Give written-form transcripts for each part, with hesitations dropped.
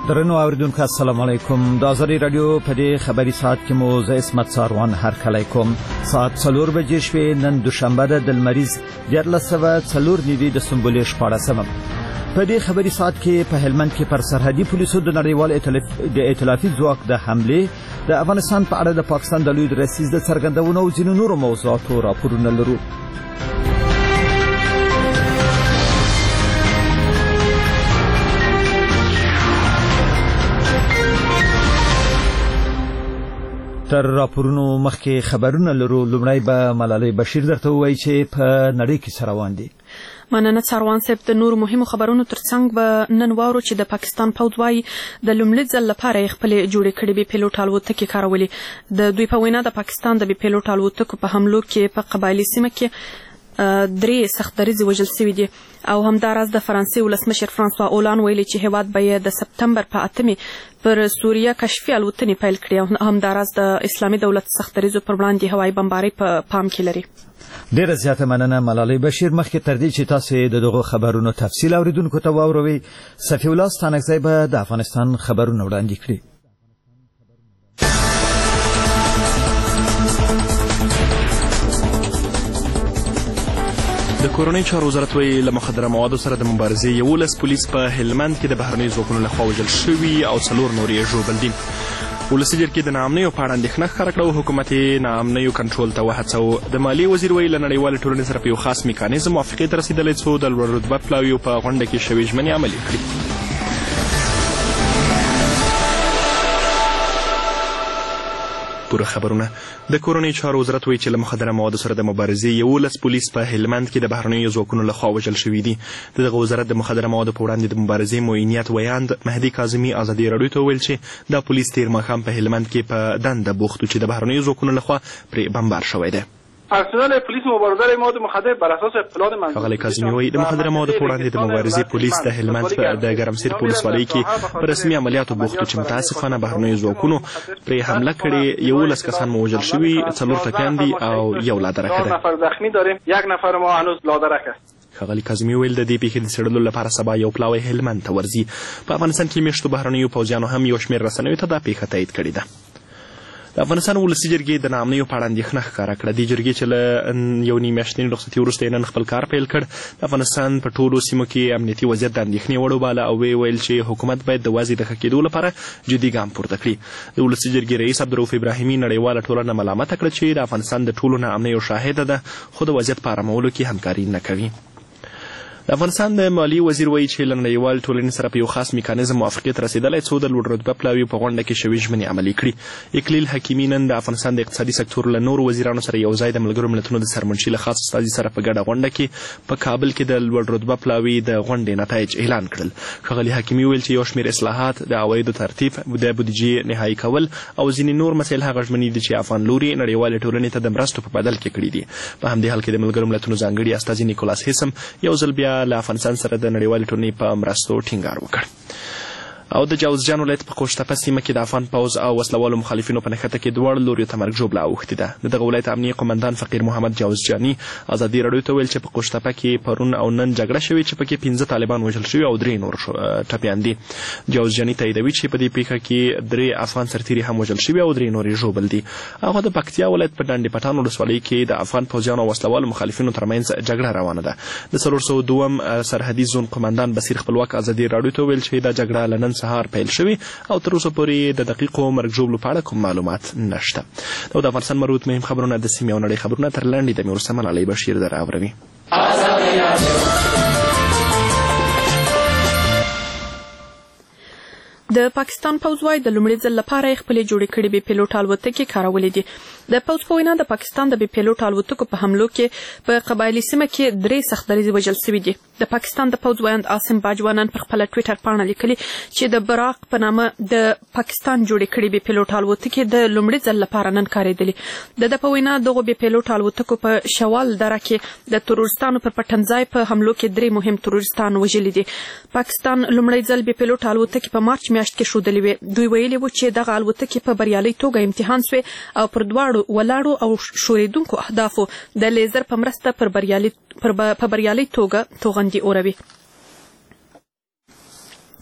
درنو اوریدونکو السلام علیکم. د آزادی رادیو په دې خبري ساعت کې مو زه اسمت ساروان هرکلی کوم. ساعت 4 بجې شوې. نن دوشنبه ده د لمریز 1404 نیټې د سنبلې 14. په دې خبري ساعت کې په هلمند کې پر سرحدي پولیسو د نړیوال ائتلافي ځواک د حملې د افغانستان په اړه د پاکستان د لوی رئیس د څرګندونو او ځینو نورو موضوعاتو راپورونه لرو. تر راپورونو مخکې خبرونه لرو. لومړی به ملالۍ بشیر درته ووایي چې په نړۍ کې څه روان دي. مننه ساروان صاحب. د نورو مهمو خبرونو ترڅنګ به نن واورو چې د پاکستان پوځ وايي د لومړي ځل لپاره خپل جوړې کړې بي پیلوټ الوتکې کارولې. د دوی په وینا د پاکستان د بي پیلوټ الوتکو په حملو کې په قبایلي سیمه کې 3 سخت دریځ وژل شوي دي او همداراز د فرانسې ولسمشر فرانسوا اولان ویلي چې هیواد به د سپتمبر په 8 پر سوریه کشفي الوتنې پیل کړي او همداراز د اسلامي دولت سخت دریځو پر وړاندې هوایي بمباري په پام کې لري. ډیره زیاته مننه ملالۍ بشیر. مخکې تر دې چې تاسو د دغه خبرونو تفصیل اوریدونکو ته واوروي، صفی الله ستانکزی به د افغانستان خبرونه وړاندې کړي. د کورنۍ چارو وزارت ویلي له مخدره موادو سره د مبارزې 11 پولیس په هلمند کې د بهرنیو ځواکونو لخوا وژل شوي او 4 نور یې ژوبل دي. ولسي جرګې د ناامنیو په اړه اندېښنه ښکاره کړه او حکومت یې ناامنیو کنټرول ته وهڅاوه. د مالیې وزیر ویلي له نړیوالې ټولنې سره په یو خاص میکانیزم موافقې ته رسېدلی څو د لوړ رتبه پلاویو په غونډه کې شوې ژمنې عملي کړي. پوره خبرونه. د کورنۍ چارو وزارت وایي چې له مخدره موادو سره د مبارزې 11 پولیس په هلمند کې د بهرنیو ځواکونو لخوا وژل شوي دي. دغه وزارت د مخدره موادو په وړاندې د مبارزې معینیت ویاند مهدي کاظمي ازادي راډیو ته وویل چې دا پولیس تیر ماښام په هلمند کې په دنده بوخت چې د بهرنیو ځواکونو لخوا پرې بمبار شوی دی. پرسنل پلیس مبارزه مواد مخدر بر اساس اطلاعات من ښاغلی کاظمي وایي د مخدره موادو په وړاندې د مبارزې پولیس د هلمند د ګرمسیر په ولسوالۍ کې په رسمي عملیاتو بوختو چې متاسفانه بهرنیو ځواکونو پرې حمله کړې. 11 کسان مو وژل شوي، 4 ټپیان دي او 1 لادرکه دی. نفر زخمی داریم، 1 نفر ما هنوز لادرکه. ښاغلی کاظمي ویل د دې پیښې د څېړلو لپاره سبا یو پلاوی هلمند ته ورځي. په افغانستان کې میشتو بهرنیو پوځیانو هم یو شمېر رسنیو ته دا پیښه تایید کړې ده. د افغانستان ولسي جرګې د ناامنیو په اړه اندېښنه ښکاره کړه. دې جرګې چې له یو نیم میاشتنۍ رخصتي وروسته یې نن خپل کار پیل کړ، د افغانستان په ټولو سیمو کې امنیتي وضعیت د اندېښنې وړ وباله او ویل چې حکومت باید د وضع د ښه کېدو لپاره جدي ګام پورته کړي. د ولسي جرګې رئیس عبدالرؤف ابراهیمي نړیواله ټولنه ملامته کړه چې د افغانستان د ټولو ناامنیو شاهده ده خو د وضعیت په ارامولو کې همکاري نه کوي. د افغانستان د مالیې وزیر وایي چې له نړیوال ټولنې سره په یو خاص میکانیزم موافقې ته رسېدلی څو د لوړ رتبه پلاویو په غونډه کې شوې ژمنې عملي کړي. اقلیل حکیمي نن د افغانستان د اقتصادي سکتور له نورو وزیرانو سره یو ځای د ملګرو ملتونو د سرمنشي له خاص استازي سره په ګډه غونډه کې په کابل کې د لوړ رتبه پلاوي د غونډې نتایج اعلان کړل. ښاغلي حکیمي ویل چې یو شمېر اصلاحات، د عوایدو ترتیب، د بودیجې نهایي کول او ځینې نور مسایل هغه ژمنې دي چې افغان لوري نړیوالې ټولنې ته د مرستو په بدل کې کړي دي. په همدې حال کې د ملګرو ملتونو ځانګړي استازي نیکولاس هیسم یو ځل بیا له افغانستان سره د نړیوالې ټولنې په مرستو ټینګار وکړ. او د جوزجان ولایت په قوشتپه سیمه کې د افغان پوځ او وسلوالو مخالفینو په نښته کې دواړو لوریو ته مرګ ژوبله اوښتې ده. د دغه ولایت امنیه قمندان فقیر محمد جوزجاني ازادي راډیو ته ویل چې په قوشتپه کې پرون او نن جګړه شوې چې پکې 15 طالبان وژل شوي او 3 نور ټپیان دي. جوزجاني تاییدوي چې په دې پیښه کې 3 افغان سرتیري هم وژل شوي او 3 نور یې ژوبل دي. هغه د پکتیا ولایت په ډنډ پټان ولسوالۍ کې د افغان پوځیانو او وسلوالو مخالفینو ترمنځ جګړه روانه ده. د 402 سرحدي زون قمندان بصیر خپلواک ازادي راډیو ته ویل چې دا جګړه له نن سهار پیل شوې او تر اوسه پورې د دقیقو مرګ ژوبلو په اړه کوم معلومات نشته. دا د افغانستان مربوط مهم خبرونه د سیمې او نړۍ خبرونه تر لاندې د مې وروسته ملالۍ بشیر در اوروي. د پاکستان پوځ وايي د لومړي ځل لپاره خپل جوړې کړې بي پیلوټ الوتکې کارولې دي. د پوځ په وینا د پاکستان د بي پیلوټ الوتکو په حملو کې په قبایلي سیمه کې 3 سخت دریځ وژل شوي دي. د پاکستان د پوځ ویاند عاصم باجوانان پر خپل ټویټر پاڼه لیکلي چې د براق په نامه د پاکستان جوړې کړې بي پیلوټ الوتکې د لومړي ځل لپاره نن کارېدلې. د په وینا دغه بي پیلوټ الوتکو په شوال دره کې د تروریستانو پر پټنځای په حملو کې 3 مهم تروریستان وژلي دي. پاکستان لومړی ځل بي پیلوټ الوتکې په مارچ میاشت کې ښودلې وې. دوی ویلي وو چې دغه الوتکې په بریالۍ توګه امتحان سوې او پر دواړو ولاړو او شوریدونکو اهدافو د لیزر په مرسته په بریالۍ توګه توغندي اوروي.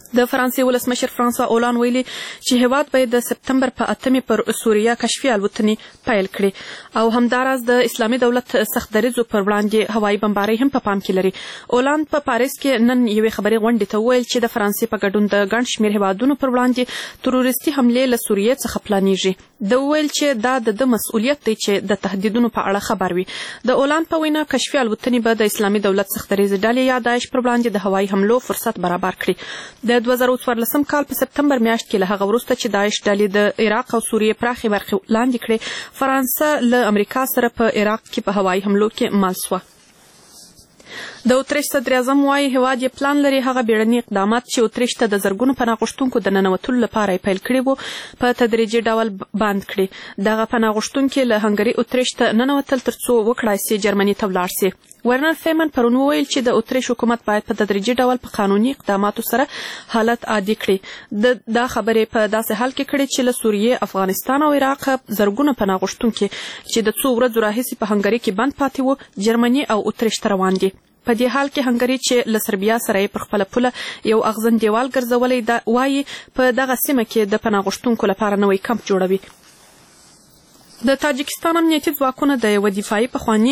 د فرانسې ولسمشر فرانسوا اولان ویلي چې هیواد باید د سپتمبر په 8 پر سوریه کشفي الوتنې پیل کړي او همداراز د اسلامي دولت سخت دریځو پر وړاندې هوایي بمبارۍ هم په پام کې لري. اولان په پاریس کې نن یوې خبري غونډې ته ویل چې د فرانسې په ګډون د ګڼ شمېر هیوادونو پر وړاندې تروریستي حملې له سوریې څخه پلانیږي. د ویل چې دا د مسؤلیت دی چې د تهدیدونو په اړه خبر وي. د اولان په وینا کشفي الوتنې به د اسلامي دولت سخت دریځ ډلې یا داعش پر وړاندې د هوایي حملو فرصت برابر کړي. د 2014 کال په سپتمبر میاشت کې له هغه وروسته چې داعش ډلې د عراق او سوریې پراخې برخې لاندې کړې، فرانسه له امریکا سره په عراق کې په هوایي حملو کې مل شوه. د اتریش صدر اعظم وايي هیواد یې پلان لري هغه بیړني اقدامات چې اتریش ته د زرګونو پناه غوښتونکو د ننوتلو لپاره یې پیل کړي وو په تدریجي ډول بند کړي. دغه پناه غوښتونکي له هنګري اتریش ته ننوتل ترڅو وکړای سي جرمني ته ولاړ سي. ورنر فیمن پرون وویل چې د اتریش حکومت باید په تدریجي ډول په قانوني اقداماتو سره حالت عادي کړي. دا خبرې په داسې حال کې کړي چې له سوریې، افغانستان او عراق زرګونه پناه غوښتونکي چې د څو ورځو راهیسې په هنګري کې بند پاتې وو جرمني او اتریش ته روان دي. په دې حال کې هنګري چې له سربیا سره یې پر خپله پوله یو اغزن دیوال ګرځولی ده وایي په دغه سیمه کې د پناه غوښتونکو لپاره نوی کمپ جوړوي. د تاجکستان امنیتي ځواکونه د یوه دفاعي پخواني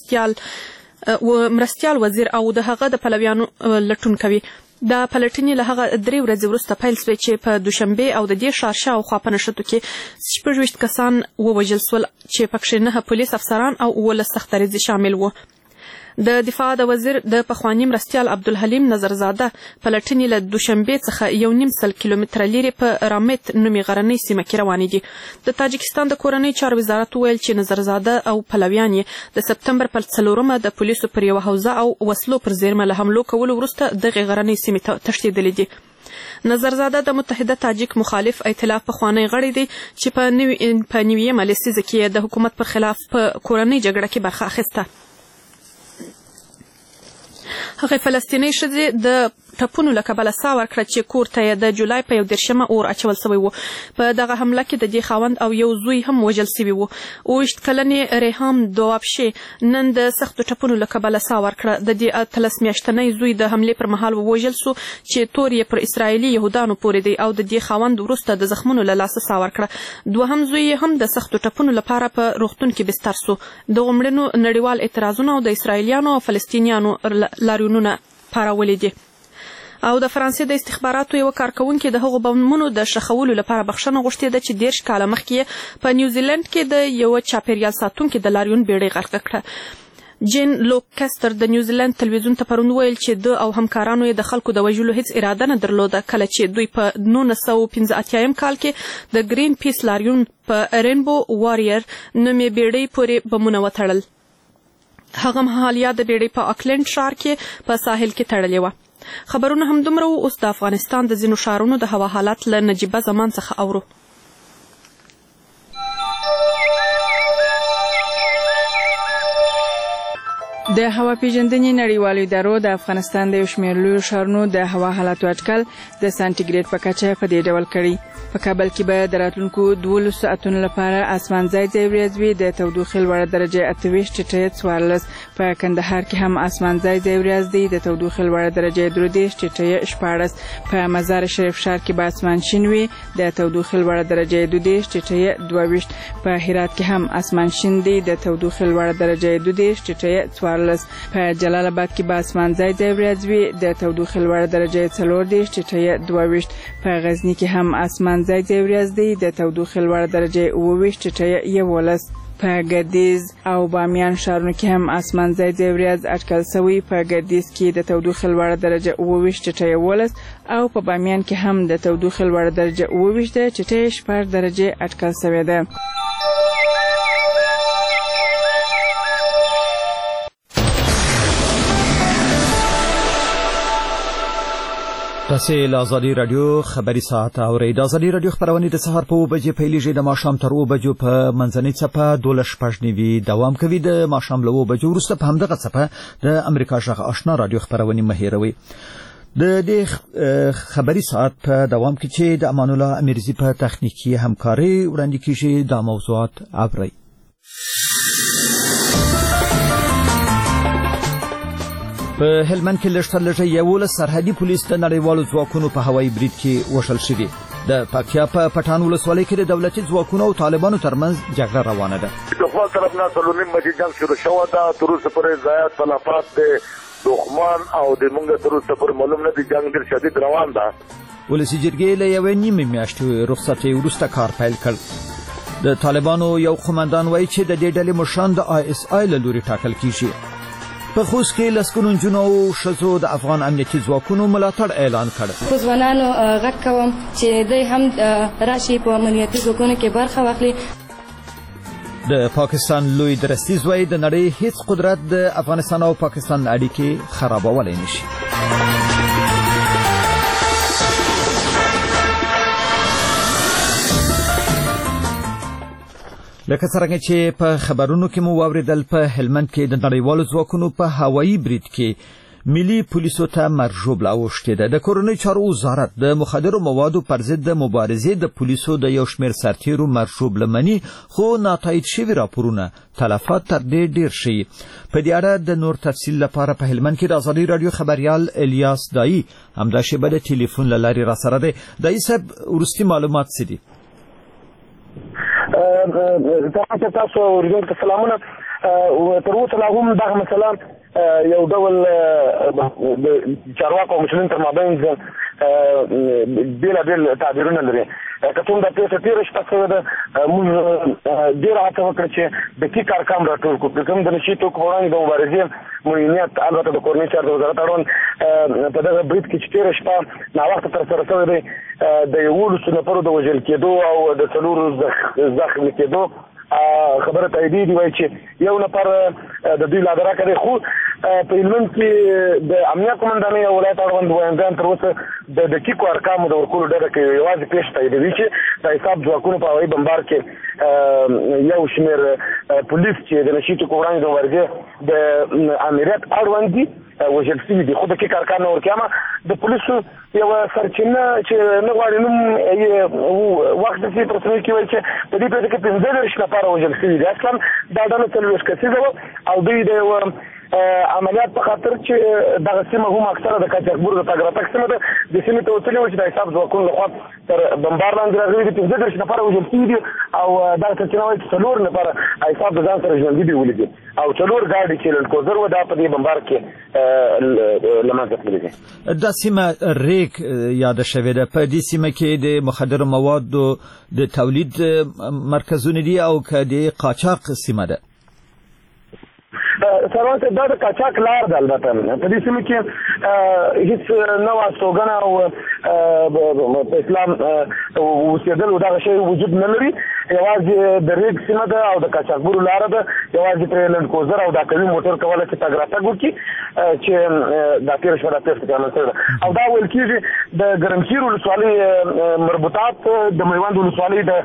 مرستیال وزیر او د هغه د پلویانو لټون کوي. د پلټنې له هغه 3 ورځې وروسته پیل شوې چې په دوشنبې او د دې ښار شاوخوا په نښتو کې 26 کسان ووژل شول چې پکښې 9 پولیس افسران او 18 سخت دریځي شامل وو. د دفاع د وزیر د پخواني مرستیال عبدالحلیم نظرزاده پلټنې له دوشنبې څخه 1.5 کیلومتره لرې په رامیت نومي غرنۍ سیمه کې روانې دي. د تاجکستان د کورنۍ چارو وزارت ویل چې نظرزاده او پلویان یې د سپتمبر پر 4 د پولیسو پر یوه حوزه او وسلو پر زیرمه له حملو کولو وروسته دغې غرنۍ سیمې ته تښتېدلي دي. نظرزاده د متحده تاجک مخالف ائتلاف پخوانی غړی دی چې په 9مه لسیزه کې د حکومت پر خلاف په کورنۍ جګړه کې برخه اخیسته. هغه فلسطینی ښځې د ټپونو له کبله ساه ورکړه چې کور ته یې د جولای په 11 اور اچول شوی و. په دغه حمله کې د دې خاوند او یو زوی هم وژل شوي وو. 28 کلنې ریحام دوابشې نن د سختو ټپونو له کبله ساه ورکړه. د دې 13 میاشتنی زوی د حملې پر مهال ووژل شو چې تور یې پر اسرائیلي یهودانو پورې دی او د دې خاوند وروسته د زخمونو له لاسه ساه ورکړه. دوهم زوی یې هم د سختو ټپونو لپاره په روغتون کې بستر شو. دغو مړینو نړیوال اعتراضونه او د اسرائیلیانو او فلسطینیانو لاریونونه پارولي دي. او د فرانسې د استخباراتو یو کارکونکي د هغو بمونو د ښخولو لپاره بخښنه غوښتې ده چې 10 کاله مخکې په نیوزیلند کې د یو چاپیریال ساتونکي د لاریون بیړۍ غرقه کړه. جین لوکستر د نیوزیلند تلویزیون ته پرون ویل چې د او همکارانو یې د خلکو د وژلو هیڅ اراده نه درلوده کله چې دوی په 1985 کال کې د ګرین پیس لاریون په رینبو واریر نومې بیړۍ پورې بمونه وتړل. هغه مهال یا د بیړۍ په اکلند ښار کې په ساحل کې تړلې وه. خبرونه هم دومره وو. اوس د افغانستان د ځینو ښارونو د هوا حالات له نجیبه زمان څخه اورو. د هوا پیژندنې نړیوالو ادارو د افغانستان د یو شمېر لویو ښارونو د هوا حالاتو اټکل د سانټیګریډ په کچه په دې ډول کړي. په کابل کې به د راتلونکو 12 ساعتونو لپاره اسمان ځای ځای وریځ وي، د تودوخې لوړه درجه 28 ټیټه 14. په کندهار کې هم اسمان ځای ځای وریځ دی، د تودوخې لوړه درجه 33 ټیټه 14. په مزار شریف ښار کې به اسمان شین وي، د تودوخې لوړه درجه 22 ټیټه 22. په هرات کې هم اسمان شین دی، د تودوخې لوړه درجه 22 ټیټه 14. په جلال آباد کې به اسمان ځای ځای وریځ وي، د تودوخې لوړه درجه 34 ټیټه 22. په غزنی کې هم اسمان ځای ځای وریځ دی، د تودوخې لوړه درجه 28 ټیټه 11. په ګردیز او بامیان ښارونو کې هم اسمان ځای ځای وریځ اټکل شوی. په ګردیز کې د تودوخې لوړه درجه 28 ټیټه 11 او په بامیان کې هم د تودوخې لوړه درجه 28 ټیټه 14 درجه اټکل شوې ده. تاسې له ازادي راډیو خبري ساعت اورئ. د ازادي راډیو خپرونې د سهار په 9 بجې پیلېږي، د ماښام تر 2 بجو په منځنۍ څپه 12:09 دوام کوي. د ماښام له 2 بجو وروسته په همدغه څپه د امریکا غږ آشنا راډیو خپرونې مه هېروئ. د دې خبري ساعت په دوام کې چې د امان الله امیرزي په تخنیکي همکاري وړاندې کیږي دا موضوعات اورئ. په هلمند کې لږ تر لږه 11 سرحدي پولیس د نړیوالو ځواکونو په هوایي برید کې وشل شوي. د پکتیا په پټان ولسوالۍ کې د دولتي ځواکونو او طالبانو ترمنځ جګړه روانه ده. د خپل طرف نه سلونیم مجي جنگ شروع شوه ده. تر اوسه پورې ضایع تلفات د دښمن او د موږ تر اوسه پورې معلوم نه دي. جنگ ډېر شدید روان ده. ولسي جرګې له یوې نیمې میاشتې رخصتۍ وروسته کار پیل کړ. د طالبانو یو قومندان وایي چې د دې ډلې مشران د ISI له لوري ټاکل کیږي. په خوست کې لسګونو نجونو او ښځو د افغان امنیتي ځواکونو ملاتړ اعلان کړ. خو ځوانانو غږ کوم چې دوی هم راشي په امنیتي ځواکونو کې برخه واخلي. د پاکستان لوی درستیز وایي د نړۍ هیڅ قدرت د افغانستان او پاکستان اړیکې خرابولی نشي. لکه څرنګه چې په خبرونو کې مو واوریدل، په هلمند کې د نړیوالو ځواکونو په هوایي برید کې ملي پولیسو ته مرژوبله اوښتې ده. د کورنۍ چارو وزارت د مخدرو موادو پر ضد د مبارزې د پولیسو د یو شمېر سرتیرو مرژوبله مني، خو ناتایید شوي راپورونه تلفات تر دې ډېر شي. په دې اړه د نور تفصیل لپاره په هلمند کې د ازادي راډیو خبریال الیاس دایی همدا شیبه د ټلیفون له لارې راسره دی. دایی صاحب، وروستي معلومات څه دي؟ تاسو ورجون ته سلامونه. تر اوسه لا هم دغه مسله یو ډول د چارواکو او مسلمانانو تر مابین بېلابېل تعبیرونه لري. که څوم د پیسې تېره شپه شوې ده، موږ ډېره هڅه وکړه چې دقیق ارقام راټول کړو. کوم د نشي توکو په وړاندې د مبارزې معینیت، البته د کورنۍ چارو د وزارت اړوند په دغه برید کې چې تېره شپه ناوخته ترسره شوی دی، د 11 نفرو د وژل کېدو او د 4 زخمي کېدو خبره تاییدي دي. وایي چې یو نفر د دوی لادرکه دی. خو په هلمند کې د امنیه قومندانۍ او ولایت اړوند ویاندان تر اوسه د دقیقو ارقامو د ورکولو ډډه کوي. یوازې پیش تاییدوي چې د حساب ځواکونو په هوایي بمبار کې یو شمېر پولیس چې د نشي توکو وړاندې د مبارزې د امریت اړوند دي وژل شوي دي. خو دقیق ارقام نه ورکوم. د پولیسو یوه سرچینه چې نه غواړي نوم وخت داسې په رسنیو کې وایي چې په دې پیسه کې 15 نفره وژل شوي دي. اصلا دا ډله 40 کسیزه وه او دوی د یوه عملیات په خاطر چې دغه سیمه هم اکثره د قاچاقبرو د تګ راتګ سیمه ده، د سیمې ته وتلي وو چې د حساب ځواکونو لخوا تر بمبار لاندې راغلي دي. 15 نفره وژل شوي دي او دغه سرچینه وایي چې 4 نفره حساب د ځان سره ژوندي دي ولیدي او 4 ګاډي چې لنډکوزر وه دا په دې بمبار کې له منځه تللي دي. دا سیمه ریګ یاده شوې ده. په دې سیمه کې د مخدرو موادو د تولید مرکزونه دي او که د قاچاق سیمه ده؟ سروان دا د قاچاق لار ده. البته په دې سیمه کې هیڅ نوع استوګنه او په اسلام اوسېدل او دغه شی وجود نه لري. یوازې د ریګ سیمه ده او د قاچاقبرو لاره ده. یوازې پرې لنډکوزر او دا قوي موټر کولی چې تګ راتګ وکړي چې دا تېره شپه دا پیښه پکې رامنځته ده. او دا ویل کېږي د ګرمسیر ولسوالۍ مربوطات د میوند ولسوالۍ د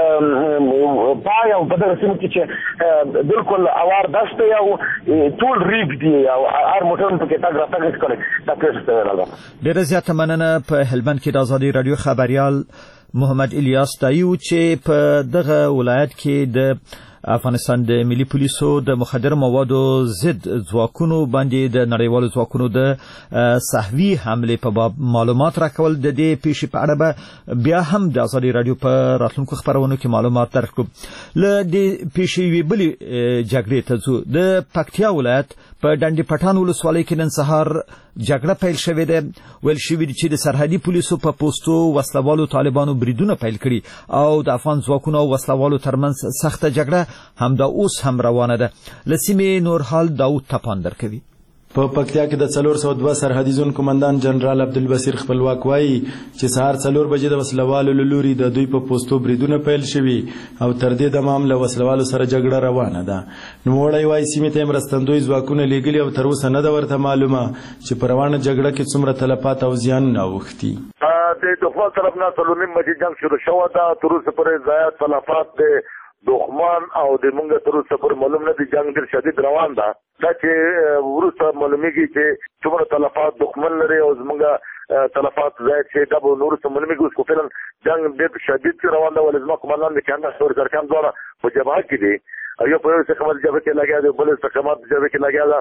پای او په دغه سیمه کې چې بالکل اوار دشت او ټول ریګ دی او هر موټر په کې تګ راتګ نشي کولی. دا پیښه شوې ده. ډېره زیاته مننه. په هلمند کې د ازادي راډیو خبریال محمد الیاس دایی چې په دغه ولایت کې د افغانستان د ملي پولیسو د مخدر موادو ضد ځواکونو باندې د نړیوالو ځواکونو د صحوي حملې په باب معلومات راکول. د دې پیښې په اړه به بیا هم د ازادي راډیو په راتلونکو خبرونو کې معلومات درکړو. له دې پیښې یوې بلې جګړې ته ځو. د پکتیا ولایت په ډنډې پټان ولسوالۍ کې نن سهار جګړه پیل شوې ده. ویل شوي دي چې د سرحدي پولیسو په پوستو وسلوالو طالبانو بریدونه پیل کړي او د افغان ځواکونو او وسلوالو ترمنځ سخته جګړه همدا اوس هم روانه ده. له سیمې نور حال داود تپان درکوي. په پکتیا کې د 402 سرحدي زون کمانډان جنرال عبدالبصیر خپلواک وایي چې سهار 4 بجې د وسلوالو له لوري د دوی په پوستو بریدونه پیل شوي او تر دې دمه له وسلوالو سره جګړه روانه ده. نوموړی وایي سیمې ته مرستندوی ځواکونه لیږلي او تر اوسه نه ده ورته معلومه چې په روانه جګړه کې څومره تلفات او زیانونه اوښتي. د دښمن طرف نه سلونیم مجي جنگ شروع شوه ده. تر اوسه پورې ضایع تلفات د دښمن او د موږ تر اوسه پورې معلوم نه دي. جنگ ډېر شدید روان ده. دا چې وروسته معلومیږي چې څومره تلفات دښمن لري او زموږ تلفات زیات شي دا به وروسته معلومیږي. اوس خو فعلا جنگ ډېر شدید روان ده. ولې زما قومندان د کانداز او زرکان دواړه په جبهه کې دي. یو په یو استقامت جبهه کې لګیا دی، بل استقامت جبهه کې لګیا ده.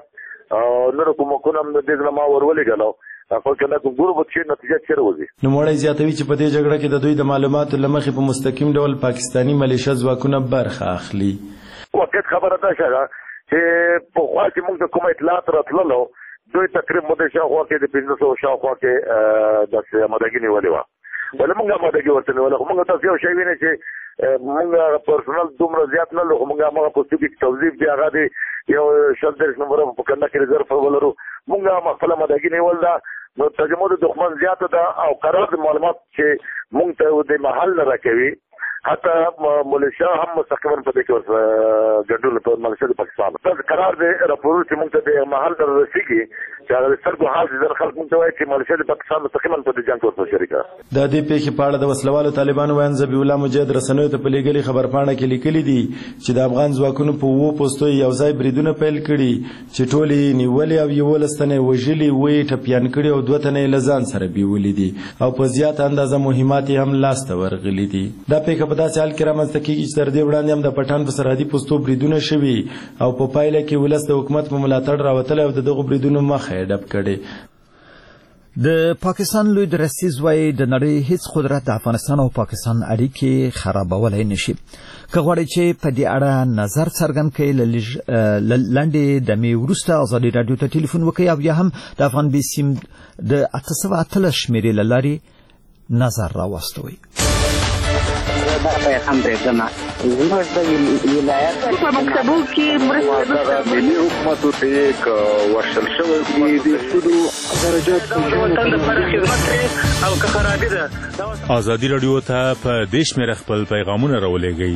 نور کومکونه هم دې ما ورولېږلو خو کنه ګورو چې نتیجه چیرې وځي. نوموړی زیاتوي چې په دې جګړه کې د دوی د معلوماتو له مخې په مستقیم ډول پاکستاني ملیشه ځواکونه برخه اخلي. وقت خبره ده چې په خوا چې موږ د کوم اطلاعات راتللو دوی تقریبا د شاوخوا کې د 1500 شاوخوا کې د آمادګي نیولې وه. ولې موږ آمادګي ورته نیوله خو موږ تاسو یو شی وینئ چې موږ پرسونل دومره زیات نه لرو. موږ هغه په څه کې توظیف دی هغه دی یو 40 نمبر په کنده کې رزرف ولرو. موږ خپل آمادګي نیول ده نو ترجمه د دښمن زیاته ده او قرار د معلومات چې موږ ته د محل نه راکوي حتی ملیشیا هم مستقیما په دې کې ګډون په ملیشیا د پاکستان دا قرار دی راپورونه چې موږ ته د محل نه رسیږي چې هغه د سترګو حال چې خلک موږ ته وایي چې ملیشیا د پاکستان مستقیما په دې جنګ کې ورسره شریکه. د دې پیښې په اړه د وسلوالو طالبانو ویان ذبیح الله مجاهد رسنیو ته په لېږلي خبرپاڼه کې لیکلي دي چې د افغان ځواکونو په 2 پوستو یو ځای بریدونه پیل کړي چې ټول یې نیولې او 11 تنه وژلي وې ټپیان کړي او 2 تنه له ځان سره بیولې دي او په زیات اندازه مهمات هم لاسته ورغلي دي. دا پیښه په داسې حال کې رامنځته کېږي چې تر دې وړاندې هم د پټان په سرحدي پوستو بریدونه شوي او په پایله کې ولس د حکومت په ملاتړ راوتلی او د دغو بریدونو مخه یې ډپ کړې. د پاکستان لوی درستیز وایي د نړۍ هیڅ قدرت د افغانستان او پاکستان اړیکې خرابولی نشي. که غواړئ چې په دې اړه نظر څرګند کړئ لنډې دمې وروسته ازادي راډیو ته ټلیفون وکړئ او یا هم د افغان بي سیم د 818 شمېرې له لارې نظر راواستوئ. دا پیغام دی کنه زموږ د ولایت په مکتبو کې مرسته ملي حکومت ته یک ورشل شوی دی سودو درجات وطن لپاره خدمت کوي او که خرابې ده. ازادي راډیو ته په دیش مې خپل پیغامونه راولېږئ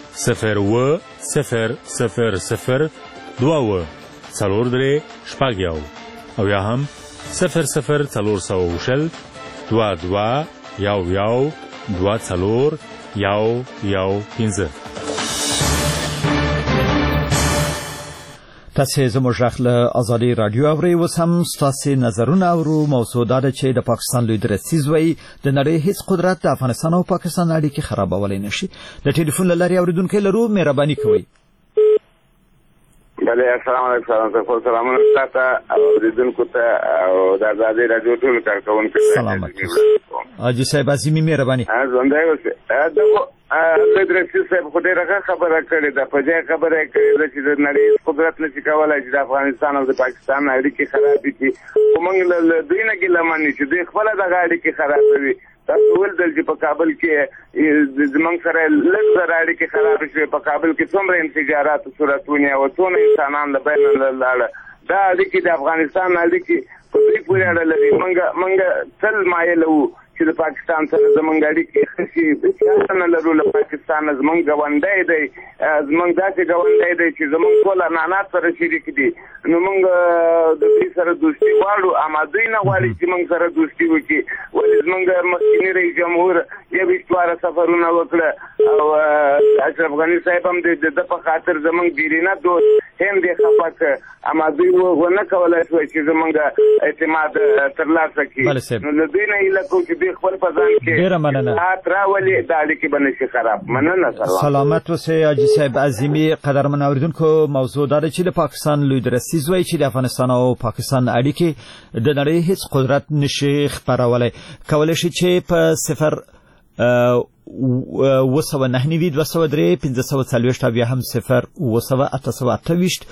02000 2 4 شپږ او یا هم 00400 22 2 15. تاسې زموږ غږ له ازادي راډیو اورئ. اوس هم ستاسې نظرونه اورو. موضوع دا ده چې د پاکستان لوی درستیز وایي د نړۍ هیڅ قدرت د افغانستان او پاکستان اړیکې خرابولی نشي. د ټلیفون له لارې اورېدونکی لرو. مهرباني کوئ. بله السلام علیکم. سلامونه تاسو او اوریدونکو ته او د ازادي راډیو ټول کارکونکو ته. سلامات حاجي صاحب عظیمي مهرباني. ژوندی اوسئ. د درستیز صاحب خو ډېره خبره کړې ده. په ځای خبره یې کړې ده چې د نړۍ قدرت نشي کولی چې د افغانستان او د پاکستان اړیکې خرابې کړي. خو موږ له دوی نه ګیله چې دوی خپله دغه اړیکې خرابوي. تاسو ولیدل چې په کابل کې زموږ سره لږ زره اړیکې خرابې شوې. په کابل کې څومره انفجارات صورتونه او څونه انسانان له بین لاړه. دا اړیکې د افغانستان اړیکې په دوی پورې اړه لري. موږ تل مایل وو چې د پاکستان سره زموږ اړیکې ښه شي. هیڅ نه لرو له پاکستان. زموږ ګاونډی دی. زموږ داسې ګاونډی دی چې زموږ ټول عنعنات سره شریک دي. نو موږ د دوی سره دوستي غواړو اما دوی نه غواړي چې موږ سره دوستي وکړي. ولې زموږ مخکینی رئیس جمهور 22 سفرونه وکړه او اشرف غني صاحب هم د په خاطر زموږ بیرینه دوست هم دې خفه کړ اما دوی ونه کولی شوی چې زموږ اعتماد ترلاسه کړي. نو له دوی نه هیله کوو چې دوی خپل په ځان کې حالات راولي دا اړیکې به نشي خراب. مننه. سلامت اوسئ حاجي صاحب عظیمي. قدرمن اوریدونکو موضوع دا ده چې د پاکستان لوی درستیز وایي چې د افغانستان او پاکستان اړیکې د نړۍ هیڅ قدرت نشي خپرولی. کولی شي چې په 0 9 203 540 او یا هم 0 828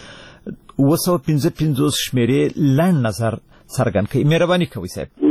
955 شمېرې لنډ نظر څرګند کړئ. مهرباني کوئ صاحب.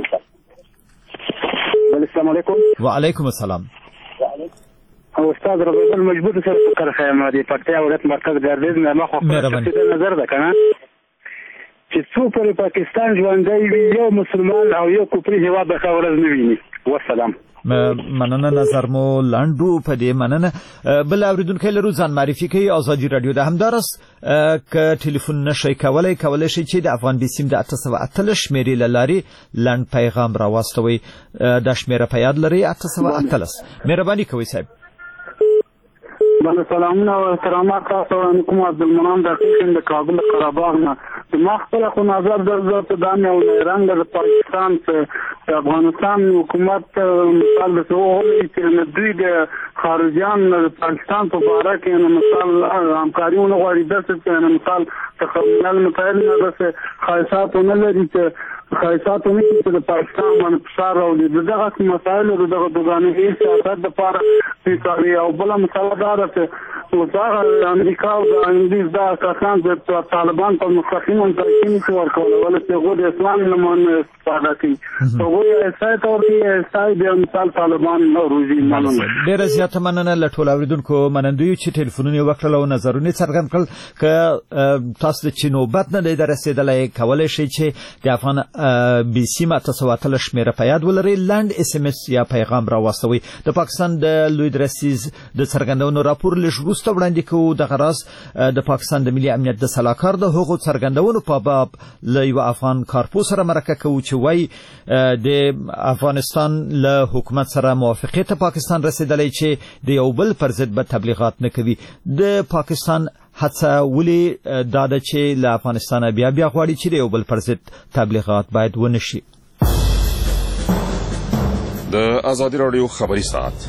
السلام علیکم. وعلیکم السلام. استاد رضا المجبور سره فکر خیمه دی پټیا ولایت مرکز ګردیز نه ما خو نظر ده کنه چې څو پر پاکستان ژوندۍ وي یو مسلمان او یو کوپری هوا به خبرز نه ویني. والسلام. مننه. نظر مو لاندو په دې مننه. بل اوریدونکو لرو ځان معرفي کوي. ازادي راډیو د همدارس ک ټلیفون نشي کولای شي چې د افغان بي سیم د 818 شمېرې له لارې لاند پیغام راواستوي. د شمېره په یاد لري 818. مهرباني کوئ صاحب. بله سلامونه او احترامات تاسو ته. کوم عبدالمنان د کابل قرهباغ نه. ما خپل خو نظر درته دا مې او رنګ د پاکستان د افغانستان حکومت مثال د څه چې دوی د خارجيان د پاکستان په باره کې مثال همکاري ونه غواړي داسې مثال تقابل متعال نه داسې خاصات نه لري چې خاصات نه چې د پاکستان باندې فشار راوړي دغه مسایل او دغه دوغاني سیاست د پاره پیټاري او بل مسله دا ده چې وزاره امریکا او د انګلیس دا کسان د طالبان په مخالفینو کې ورکول ول چې غوډ اسلام نه مونږ استفاده کوي هغه یې سایت او یې د مثال طالبان نو روزي مانونه ډیر زیات مننه لټول اوریدونکو منندوی چې ټلیفونونه وکړل او نظرونه څرګند کړل ک تاسو چې نوبت نه دی رسیدلای کولای شي چې د افغان بي سي ماته شمیره په یاد ولري لاند اس ام اس یا پیغام راوستوي د پاکستان د لوی درسیز د څرګندونو راپور لږ وړاندې کوو د غراس د پاکستان د ملي امنیت د سلاکار د حقوقو څرګندونو په باب له یو افغان کارپوس سره مرکه کوو چې وای د افغانستان له حکومت سره موافقه ته پاکستان رسیدلی چې د یو بل پر ضد به تبلیغات نه کوي د پاکستان هڅه ولې دا ده چې له افغانستان بیا غواړي چې د یو بل پر ضد تبلیغات باید ونشي. د آزادي راډیو خبري ساعت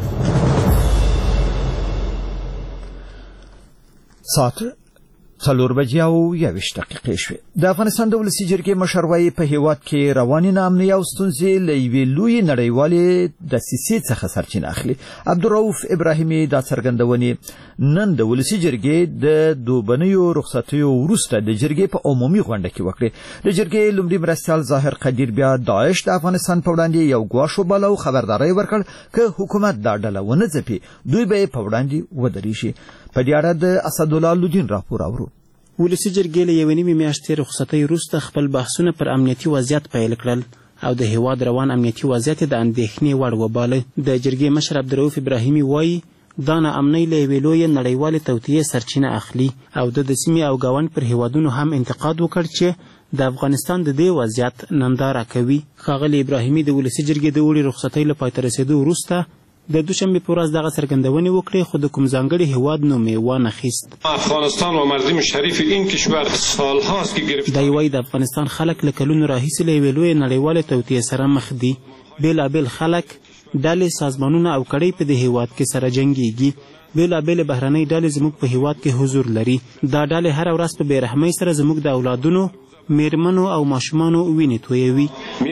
څلور بجې او 21 دقیقې شوې. د افغانستان د ولسي جرګې مشر وایي په هیواد کې رواني ناامني او ستونزې له یوې لویې نړیوالې دسیسې څخه سرچینه اخلي. عبدالرؤف ابراهیمي دا څرګندونې نن د ولسي جرګې د دوبنیو رخصتیو وروسته د جرګې په عمومي غونډه کې وکړې. د جرګې لومړي مرستیال ظاهر قدیر بیا داعش د افغانستان په وړاندې یو ګواښ وباله او خبرداری ورکړ که حکومت دا ډله ونه ځپي دوی به یې په وړاندې ودرېږي. په دې اړه د اسدالله لودین راپور اورو. ولسي جرګې له یوې نیمې میاشتې رخصتۍ وروسته خپل بحثونه پر امنیتي وضعیت پیل کړل او د هیواد روان امنیتي وضعیت د اندېښنې وړ وباله. د جرګې مشر عبدالرؤف ابراهیمي وایي دا ناامنۍ له یوې لویې نړیوالې توطیې سرچینه اخلي او د سیمې او ګاونډ پر هیوادونو هم انتقاد وکړ چې د افغانستان د دې وضعیت ننداره کوي. ښاغلی ابراهیمي د ولسي جرګې د اوړي رخصتۍ له پای ته رسېدو وروسته د دوشنبه په ورځ دغه څرګندونې وکړې خو د کوم ځانګړي هیواد نوم یې وانخیست. افغانستان و مردم شریف این کشور سالهاست که گرفت. دی وایي د افغانستان خلک له کلونو راهیسې له یوې لویې نړیوالې توطیې سره مخ دي. بېلابېل خلک ډلې سازمانونه او کړۍ په دې هیواد کې سره جنګېږي. بېلابېلې بهرنۍ ډلې زموږ په هیواد کې حضور لري. دا ډلې هره ورځ په بېرحمۍ سره زموږ د اولادونو میرمنو او ماشومانو وینې تویوي.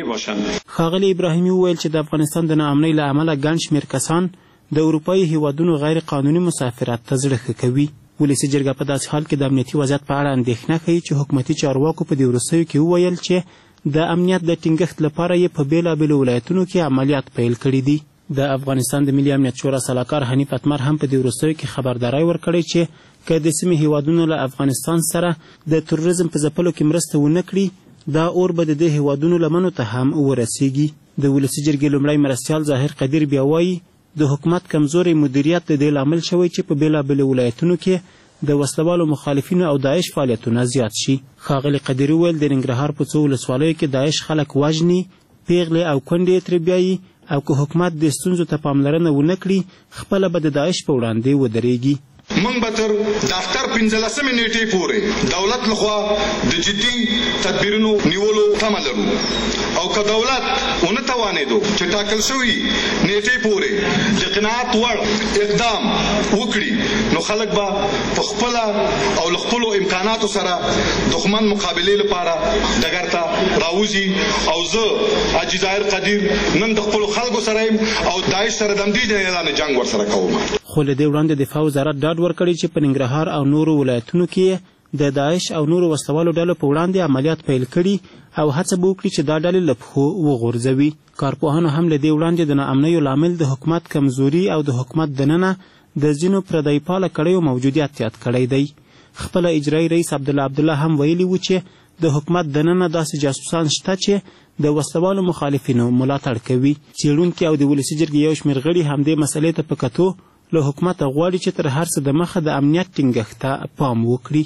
ښاغلی ابراهیمي وویل چې د افغانستان د ناامنۍ له امله ګڼ شمېر کسان د اروپایي هیوادونو غیر قانوني مسافرت ته زړه ښه کوي. ولسي جرګه په داسې حال کې د امنیتي وضعیت په اړه اندېښنه ښیي چې حکومتي چارواکو په دې وروستیو کې وویل چې د امنیت د ټینګښت لپاره یې په بېلابېلو ولایتونو کې عملیات پیل کړي دي. د افغانستان د ملي امنیت شورا سلاکار حنیف اتمر هم په دې وروستیو کې خبرداری ورکړی چې که د سیمې هیوادونو له افغانستان سره د تروریزم په ځپلو کې مرسته ونه کړي دا اور به د دې هیوادونو لمنو ته هم ورسیږي. د ولسي جرګې لومړی مرستیال ظاهر قدیر بیا وایي د حکومت کمزوري مدیریت د دې لامل شوی چې په بېلابېلو ولایتونو کې د وسلوالو مخالفینو او داعش فعالیتونه زیات شي. ښاغلی قدیر وویل د ننګرهار په څو ولسوالیو کې داعش خلک وژني پیغلې او کونډې یې ترې بیایي او که حکومت د ستونزو ته پاملرنه ونه کړي خپله به د داعش په وړاندې ودرېږي. موږ به تر د اختر 15مې نیټې پورې دولت لخوا د جدي تدبیرونو نیولو تمه لرو او که دولت ونه توانېدو چې ټاکل شوي نیټې پورې د قناعت وړ اقدام وکړي نو خلک به په خپله او له خپلو امکاناتو سره دښمن مقابلې لپاره ډګر ته راوځي او زه حاجي ظاهر قدیر نن د خپلو خلکو سره یم او داعش سره د همدې اعلان جنګ ورسره کوم. خو له دې وړاندې دفاع وزارت ډاډ ورکړی چې په ننګرهار او نورو ولایتونو کې د داعش او نورو وسلوالو ډلو په وړاندې عملیات پیل کړي او هڅه به وکړي چې دا ډلې له پښو وغورځوي. کارپوهانو هم له دې وړاندې د ناامنیو لامل د حکومت کمزوري او د حکومت دننه د ځینو پردی پاله کړیو موجودیت یاد کړی دی. خپله اجرایي رئیس عبدالله هم ویلي و چې د حکومت دننه داسې جاسوسان شته چې د وسلوالو مخالفینو ملاتړ کوي. څېړونکي او د ولسي جرګې یو شمېر غړي همدې مسئلې ته په کتو له حکومته غواړي چې تر هر څه د مخه د امنیت ټینګښت ته پام وکړي.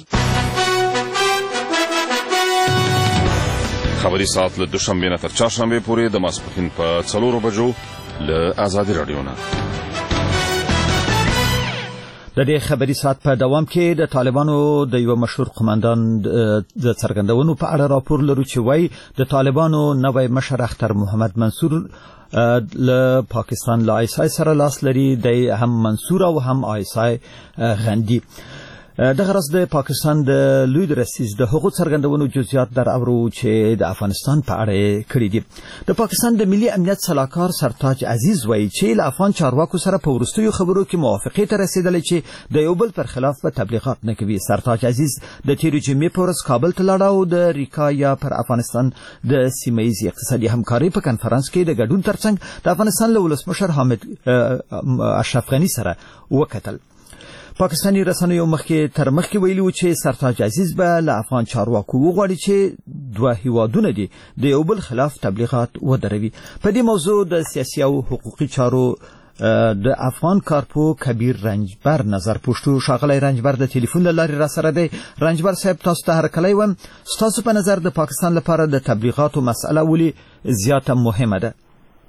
خبري ساعت له دوشنبې نه تر چهارشنبې پورې د ماسپښین په 4 بجو له آزادي راډیو نه. د دې خبري سات په دوام کې د طالبانو د یو مشهور قومندان د څرګندونو په اړه راپور لرو چې وایي د طالبانو نوی مشر اختر محمد منصور له پاکستان له آیسای سره لاس لري، د هم منصور او هم آیسای غندي. دغه راز د پاکستان د لوی رئیس د حقوق څرګندونو جزئیات در اورو چې د افغانستان په اړه کړی دي. د پاکستان د ملي امنیت سلاکار سرتاج عزیز وایي چې له افغان چارواکو سره په وروستیو خبرو کې موافقه ته رسیدل چې د یو بل پر خلاف په تبلیغات نه کوي. سرتاج عزیز د تیرې جمعې په ورځ کابل ته لاړ او د ریکا یا پر افغانستان د سیمه‌ییز اقتصادي همکارۍ په کنفرانس کې د ګډون ترڅنګ د افغانستان له ولسمشر حامد اشرف غني سره وکتل. پاکستانی رسنیو مخکې ویلي و چې سرتاج عزیز به له افغان چارواکو وغواړي چې دوه هیوادونه دي د یو بل خلاف تبلیغات ودروي. په دې موضوع د سیاسي او حقوقي چارو د افغان کارپو کبیر رنجبر نظر پوښتو. ښاغلی رنجبر د ټلیفون له لارې را سره دی. رنجبر صاحب، تاسو ته هرکلی وم. ستاسو په نظر د پاکستان لپاره د تبلیغاتو مسئله ولې زیاته مهمه ده؟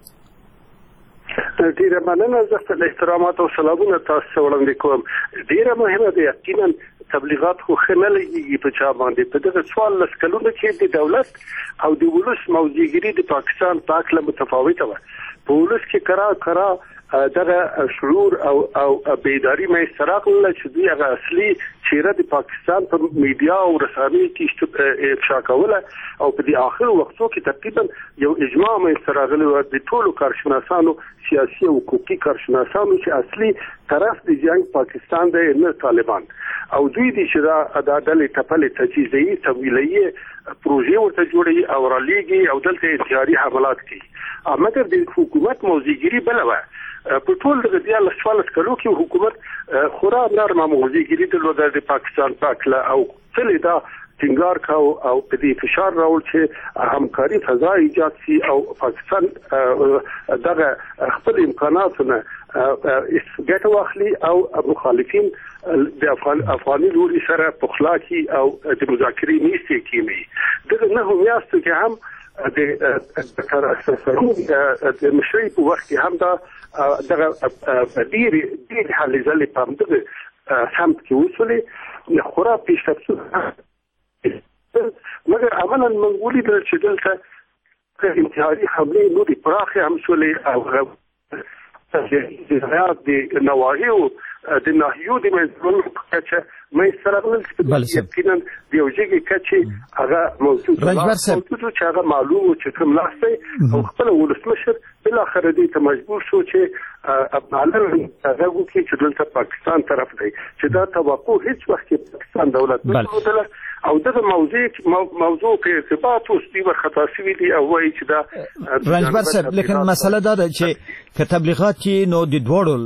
ډیره مننه. زه خپل احترامات او سلامونه تاسو ته وړاندې کوم. ډیره مهمه ده. یقینا تبلیغات خو ښه نه لګېږي په چا باندې. په دغه 14 کلونو کې د دولت او د ولس موضوعګري د پاکستان په اړه متفاوته وه. په ولس کې کرا دغه شعور او بیداری مې سراغله چې دوی هغه اصلي چیرې د پاکستان په میډیا او رسنیو کې افشا کوله او په دې اخر وختو کې تقریبا یو اجماع مې سراغله د ټولو کارشناسانو، سیاسي او حقوقي کارشناسانو چې اصلي طرف د جنگ پاکستان دی نه طالبان، او دوی د شرا عدالت ټپلې تجهیزي تمویلي پروژې ورته جوړي او رالېږي او دلته انتحاري حملات کوي. مګر د حکومت موضوعګري بلوه په ټول دغه 14 کلو کې حکومت خورا نرمه موضوعګري درلوده د پاکستان په اړه او تل دا ټینګار کاو او په دې فشار راول چې همکاري فضا ایجاد شي او پاکستان دغه خپل امکاناتونه ګټه واخلي او مخالفین د افغاني لوري سره په اخلاقي او د مذاکرې نیستي کیږي. دغه نه میاستو کې هم د ترسرون د مشرۍ په وخت کې هم دا دغه ډېر حل ځلې په همدغه سمت کې وصولې خورا پیشرفتونه، مګر عملا موږ ولیدل چې دلته انتحاري حملې نورې پراخې هم شولې او د نواحیو د ناحیو د منځونو په کچه مې سره یقینا د یو ځای کچه هغه موجود چې هغه معلوم چې کوم لاسته او خپل ولسمشر بل اخر دې ته مجبور شو چې ابعالر هغه وکړي چې دلته پاکستان طرف دی چې دا توقع هیڅ وخت پاکستان دولت نه درلوده او دغه موضوع په ارتباط او ستیور خطا شوی دی او وایي چې دا رنجبر صاحب، لیکن مسله دا ده چې که تبلیغات نو د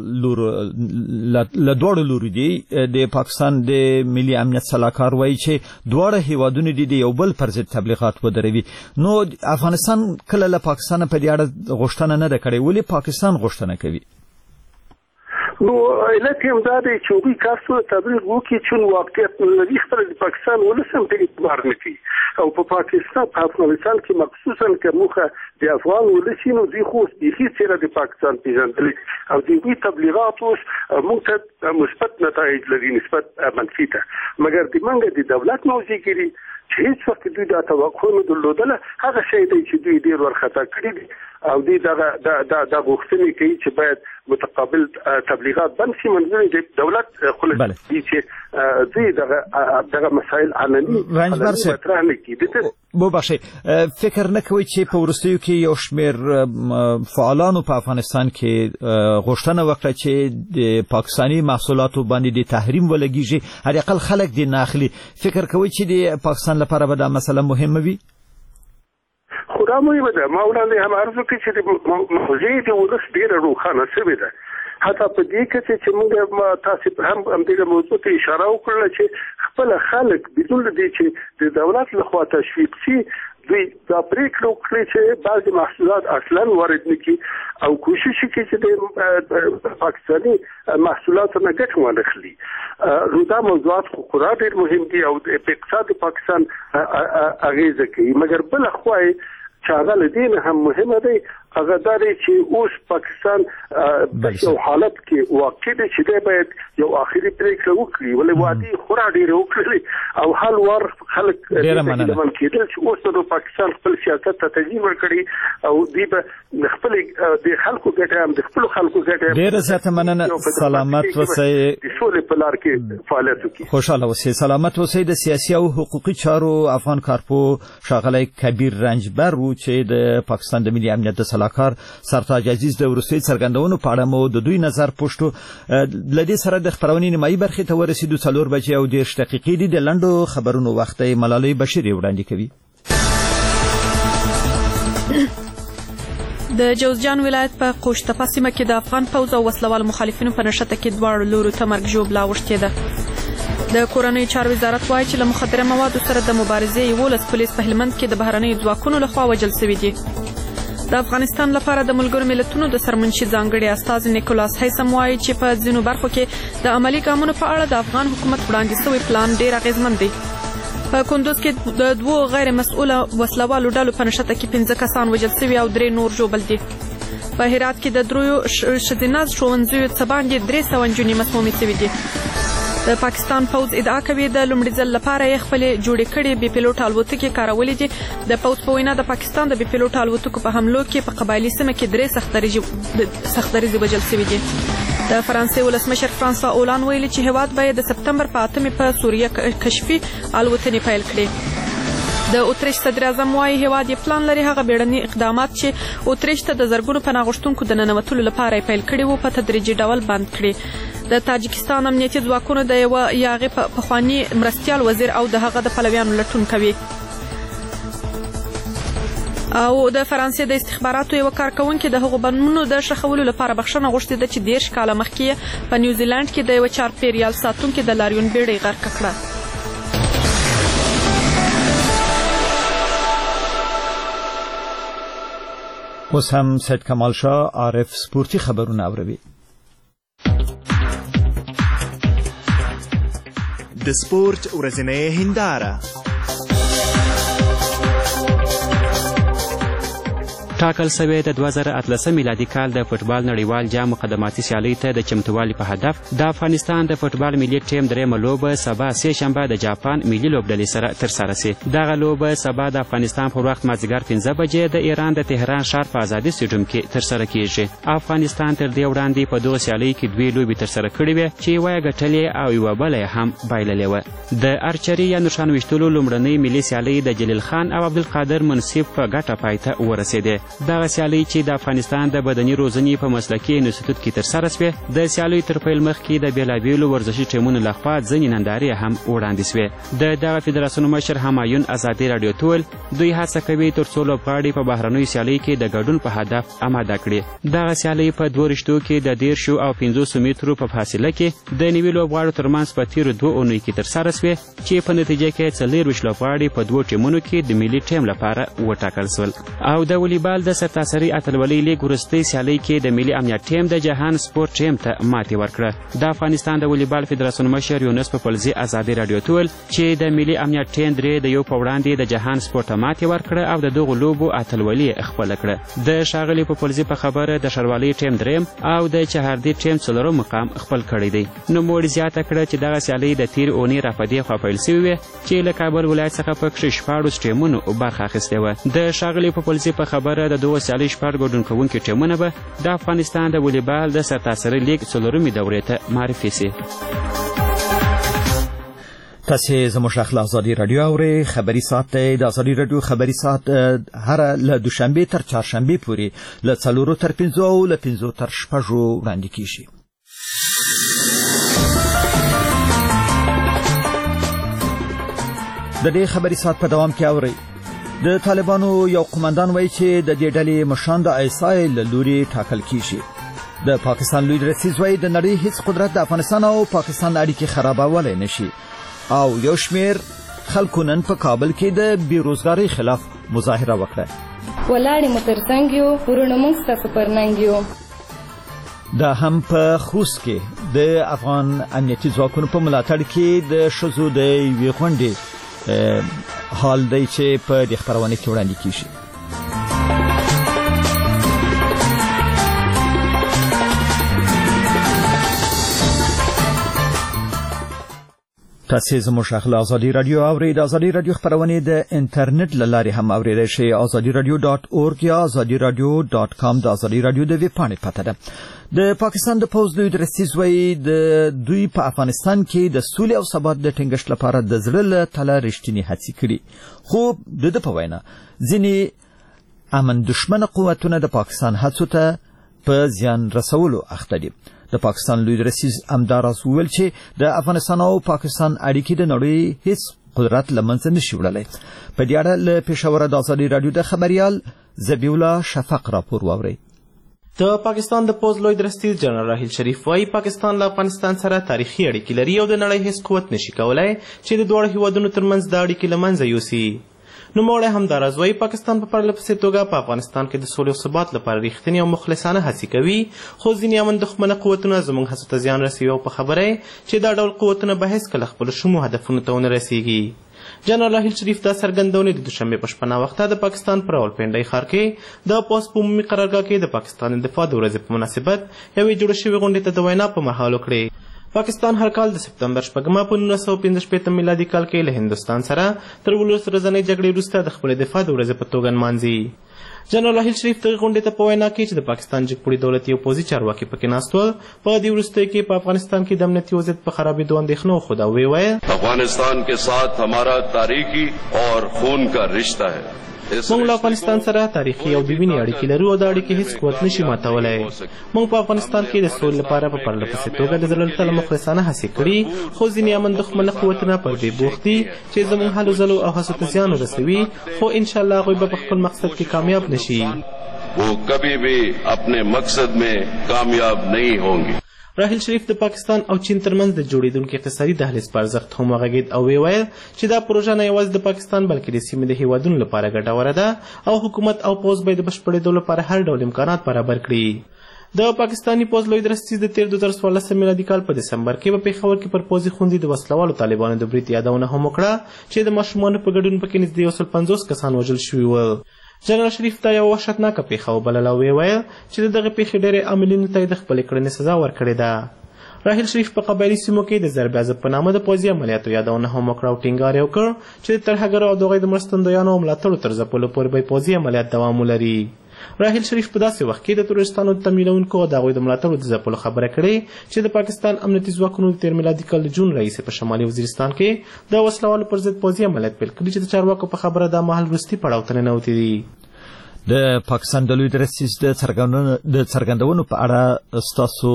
دوړو لوري دی د پاکستان د ملي امنیت سلاکار وایي چې دواړه هیوادونه دي د یو بل پر ضد تبلیغات ودروي. نو افغانستان کله له پاکستان په دې اړه غوښتنه نه ده کړې، ولې پاکستان غوښتنه کوي؟ نو علت هم دا دی چې دوی کارسو تبلیغ وکړي چې واقعیت لري خپل د پاکستان ولسم په اعتبار نه کوي او په پاکستان په افغانستان کې مخصوصا کومه د افغان ولسینو دوی خو بيخي سره د پاکستان پیژندل او دوی تبلیغات اوس موږ ته مثبت نتایج لري نسبت منفي ته، مګر د منګه د دولت موضوعګري چې هیڅ وخت دوی دا توقع نه درلودله هغه شی دی چې دوی ډیر ورخطا کړی دي او دوی دا غوښتنې کوي چې باید متقابل تبلیغات بند شي. منظور د دولت خلک دي چې دوی دغه مسائل علني مطرح نه کړي. ببخشئ، فکر نه کوئ چې په وروستیو کې یو شمېر فعالانو په افغانستان کې غوښتنه وکړه چې د پاکستاني محصولاتو باندې د تحریم ولګیږي، هر اقل خلک دې نه اخلي؟ فکر کوئ چې د پاکستان لپاره به دا مسله مهمه وي؟ خورا مهمه ده. ما وړاندې هم عرض وکړ چې د موضوع د ولس ډېره روښانه شوې ده، حتی په دې کې چې موږ تاسو هم دغه موضوع ته اشاره وکړه چې خپل خلک بدون دې چې د دولت لخوا تشویق شي دوی دا پریکړه وکړي چې بعضي محصولات اصلا وارد نه کړي او کوشش وکړي چې د پاکستاني محصولاتو نه ګټه واخلي. نو دا موضوعات خورا ډېر مهم دي او د اقتصاد پاکستان اغیزه کوي، مګر بل خو چې هغه له دې نه هم مهمه دی هغه دا دی چې اوس پاکستان یو حالت کې واقع دی چې دی باید یو آخري پریکړه وکړي ولې وادي خورا ډېرې وکړلې او حال وار خلک دمن کېدل چې اوس نو پاکستان خپل سیاست ته ترجیح ورکړي او دوی به خپل د خلکو ګټه هم د خپل خلکو ګټه ډېره زیاته مننه سلامت اوسئ د سولې په لار کې فعالیت وکړي خوشاله اوسئ سلامت اوسئ د سیاسي او حقوقي چارو افغان کارپو ښاغلی کبیر رنجبر و چې د پاکستان د ملي امنیت د سلاکار سرتاج عزیز د وروستۍ څرګندونو په اړه مو د دوی نظر پوښتو له دې سره د خپرونې نیمایي برخې ته ورسېدو 4 بجې او 10 دقیقې دي د لنډو خبرونو وخت ملالۍ بشیر وړاندې کوي د جوزجان ولایت په قوشتپه سیمه کې د افغان پوځ او وسلوال مخالفینو په نښته کې دواړو لورو ته مرګ ژوبله اوښتې ده د کورنۍ چارو وزارت وایي چې له مخدره موادو سره د مبارزې 11 پولیس په هلمند کې د بهرنیو ځواکونو لخوا وژل شوي دي د افغانستان لپاره د ملګرو ملتونو د سرمنشي ځانګړي استازي نیکولاس هیسم وایي چې په ځینو برخو کې د عملي ګامونو په اړه د افغان حکومت وړاندې شوی پلان ډېر اغېزمن دی په کندوز کې د 2 غیر مسؤله وسلوالو ډلو په نښته کې 15 کسان وژل شوي او 3 نور ژوبل دي په هرات کې د 3 ښځینه ښوونځیو څه باندې 300 نجونې مسمومې شوي دي د پاکستان پوځ ادعا کوي د لومړي ځل لپاره یې خپلې جوړې کړې بې پیلوټ الوتکې کارولې دي د پوځ په وینا د پاکستان د بې پیلوټ الوتکو په حملو کې په قبایلي سیمه کې 3 سخت دریځې وژل شوي دي د فرانسې ولسمشر فرانسوا اولان ویلي چې هیواد باید د سپتمبر په 8 په سوریه کشفي الوتنې پیل کړي د اتریش صدر اعظم وايي هیواد یې پلان لري هغه بیړني اقدامات چې اتریش ته د زرګونو پناه غوښتونکو د ننوتلو لپاره پیل کړي وو په تدریجي ډول بند کړي د تاجکستان امنیتي ځواکونو د یو یاغي پخوانی مرستیال وزیر او د هغه د پلویانو لټون کوي او د فرانسې د استخباراتو یو کارکونکي د هغو بمونو د شخولو لپاره بخښنه غوښتې ده چې 10 کاله مخکې په نیوزیلند کې د یو چارپیریال ساتونکي د لاریون بیړۍ غرق کړه اوس هم سید کمال شاه عارف سپورتي خبرونه اوروي د سپورت ورځنۍ هنداره ټاکل شوی د 2018 میلادي کال د فوټبال نړیوال جام مقدماتي سیالۍ ته د چمتووالي په هدف د افغانستان د فوټبال ملي ټیم درېیمه لوبه سبا سه شنبه د جاپان ملي لوبډلې سره ترسره شي دغه لوبه سبا د افغانستان پر وخت مازدیګر 15 بجې د ایران د تهران ښار په ازادي سټیډیوم کې ترسره کیږي افغانستان تر دې وړاندې په دغه سیالۍ کې 2 لوبې ترسره کړې وې چې یوه یې ګټلې او یوه بله یې هم بایللې وه د ارچري یا نښان ویشتلو لومړنۍ ملي سیالۍ د جلیل خان او عبدالقادر منصف په ګټه پای ته ورسېدې دغه سیالۍ چې د افغانستان د بدني روزنې په مسلکي انسټیټوټ کې ترسره شوې د سیالیو تر پیل مخکې د بېلابېلو ورزشي ټیمونو لخوا ځینې نندارې هم وړاندې شوې د دغه فدراسیون مشر همایون ازادي راډیو ته ویل دوی هڅه کوي تر څو لوبغاړي په بهرنیو سیالیو کې د ګډون په هدف آماده کړي دغه سیالۍ په 2 رشتو کې د 10 او 50 مترو په فاصله کې د نوي لوبغاړو ترمنځ په تیرو 2 اونیو کې ترسره شوې چې په نتیجه کې 40 لوبغاړي په 2 ټیمونو کې د ملي ټیم لپاره وټاکل شول او د والیبال د سرتاسري اتلولۍ لیګ وروستۍ سیالۍ کې د ملي امنیت ټیم د جهان سپورت ټیم ته ماتې ورکړه د افغانستان د والیبال فدراسیون مشر یونس پپلزي ازادي راډیو ته ویل چې د ملي امنیت ټیم درې د یو په وړاندې د جهان سپورت ته ماتې ورکړه او د دغو لوبو اتلولي خپله کړه د ښاغلي پپلزي په خبره د ښاروالۍ ټیم درېیم او د چهاردي ټیم څلورم مقام خپل کړی دی نوموړي زیاته کړه چې دغه سیالۍ د تېرې اونۍ را په دې خوا پیل شوې وې چې له کابل ولایت څخه پکښې 14 ټیمونو برخه اخیستې وه د ښاغلي پپلزي په خبره د دغو سیالۍ 4 ګډون کوونکي ټیمونه به د افغانستان د والیبال د سرتاسري لیګ 4مې دورې ته معرفي شي تاسې زموږ غږ له ازادي راډیو اورئ خبري ساعت دی د ازادي راډیو خبري ساعت هره له دوشنبې تر چهارشنبې پورې له 4 تر 5 او له 5 تر 6 وړاندې کیږي د دې خبري ساعت په دوام کې اورئ د طالبانو یو قومندان وایي چې د دې ډلې مشران د آیسای له لوري ټاکل کیږي د پاکستان لوی درسیز وایي د نړۍ هیڅ قدرت د افغانستان او پاکستان اړیکې خرابولی نشي او یو شمیر خلکو نن په کابل کې د بیروزګارۍ خلاف مظاهره وکړه ولاړې مو تر څنګ یو ورونه موږ ستاسو پر ننګ یو دا هم په خوست کې د افغان امنیتي ځواکونو په ملاتړ کې د ښځو د یوې غونډې حال دی چې په دې خپرونه کې وړاندې کیږي تاسو زموږ خپل ازادي رادیو اورئ. د ازادي رادیو خبرونه د انټرنیټ لارې هم اورئ شئ. azadiradio.org یا azadiradio.com د ازادي رادیو د ویب پاڼې پته ده. د پاکستان د پوز دوی درستیز وی د دوی په افغانستان کې د سولې او ثبات د ټینګښت لپاره د زړه له تله رښتینی هڅې کړي، خو د په وینا ځینې امن دشمن قوتونه د پاکستان هڅو ته په زیان رسولو اخته دي. د پاکستان لوی درستیز امداراز ویل چې د افغانستان او پاکستان اړیکې د نړۍ هیڅ قدرت لمنځه نشي وړلی. په دې اړه له پېښوره د ازادي رادیو د خبريال ذبیح شفق راپور واورئ. د پاکستان د پوز لوی درستیز جنرال راحیل شریف وايي پاکستان له افغانستان سره تاریخي اړیکې لري او د نړۍ هیڅ قوت نشي کولای چې د دوه هیوادونو ترمنځ د اړیکې لمنځه یوسي. نوموړی همداراز وايي پاکستان په پرله پسې توګه په افغانستان کې د سولې او ثبات لپاره رښتینې او مخلصانه هڅې کوي، خو ځینې امن دښمنه قوتونه زموږ هڅو ته زیان رسوي او په خبره چې دا ډول قوتونه به هیڅکله خپلو شومو هدفونو ته ونه رسیږي. جنرال راحیل شریف دا څرګندونې د دوشنبې په شپه ناوخته د پاکستان په راولپنډۍ ښار کې د پوز په عمومي قرارګاه کې د پاکستان دفاع د ورځې په مناسبت یوې جوړه شوې غونډې ته د وینا په مهال وکړې. پاکستان هر کال د سپتمبر 8 په 1945 میلادي کال کې له هندوستان سره تر 19 ورځنۍ جګړې وروسته د خپلې دفاع د ورځې په توګه نمانځي. جنرال راحیل شریف دغه غونډې ته په وینا کې چې د پاکستان جګپوړي دولتي او پوځي چارواکي پکې ناست ول، په دې وروستیو کې په افغانستان کې د امنیتي وضعیت په خرابېدو اندېښنه وښوده او وویل افغانستان के साथ हमारा तारीखी और खून का रिश्ता है. موږ له افغانستان سره تاریخي او د وینې اړیکې لرو او دا اړیکې هیڅ قوت نشي ماتولی. موږ په افغانستان کې د سولې لپاره په پرله پسې توګه د زړه له تله مخلصانه هڅې کړي، خو ځینې امن دښمنه قوتونه پر دې بوخت دي چې زموږ هلو ځلو او هڅو ته زیان ورسوي، خو انشاءالله هغوی به په خپل مقصد کې کامیاب نشي. वो कभी भी अपने मकसद में कामयाब नहीं होंगे. راحیل شریف د پاکستان او چین ترمنځ د جوړېدونکي اقتصادي دهلیز په ارزښت هم وغږېد او ویل چې دا پروژه نه یوازې د پاکستان بلکې د سیمې د هیوادونو لپاره ګټوره ده او حکومت او پوځ به د بشپړېدو لپاره هر ډول امکانات برابر کړي. د پاکستاني پوځ لوی درستیز د تیر 2014 میلادي کال په دسمبر کې په پېښور کې پر پوځي خوندې د وسلوالو طالبانو د برید یادونه هم وکړه چې د ماشومانو په ګډون پکې نږدې 150 کسان وژل شوي ول. جنرال شریف دا یوه وحشتناکه پېښه وبلله او ویل چې د دغه پېښې ډېرې عاملینو ته یې د خپلې کړنې سزا ورکړې ده. راحیل شریف په قبایلي سیمو کې د ضرب عضب په نامه د پوځي عملیاتو یادونه هم وکړه او ټینګار یې وکړ چې د ترهګرو او د هغوی د مرستندویانو او ملاتړو تر ځپلو پورې به پوځي عملیات دوام ولري. راحیل شریف په داسې وخت کې د تروریستانو د تمویلونکو او د هغوی د ملاتړو د ځپلو خبره کړې چې د پاکستان امنیتي ځواکونو د تیر میلادي کال د جون راهیسې په شمالي وزیرستان کې د وسلوالو پر ضد پوځي عملیات پیل کړي چې د چارواکو په خبره دا مهال وروستي پړاو ته ننوتي دي. د پاکستان د لوی درستیز د څرګندونو په اړه ستاسو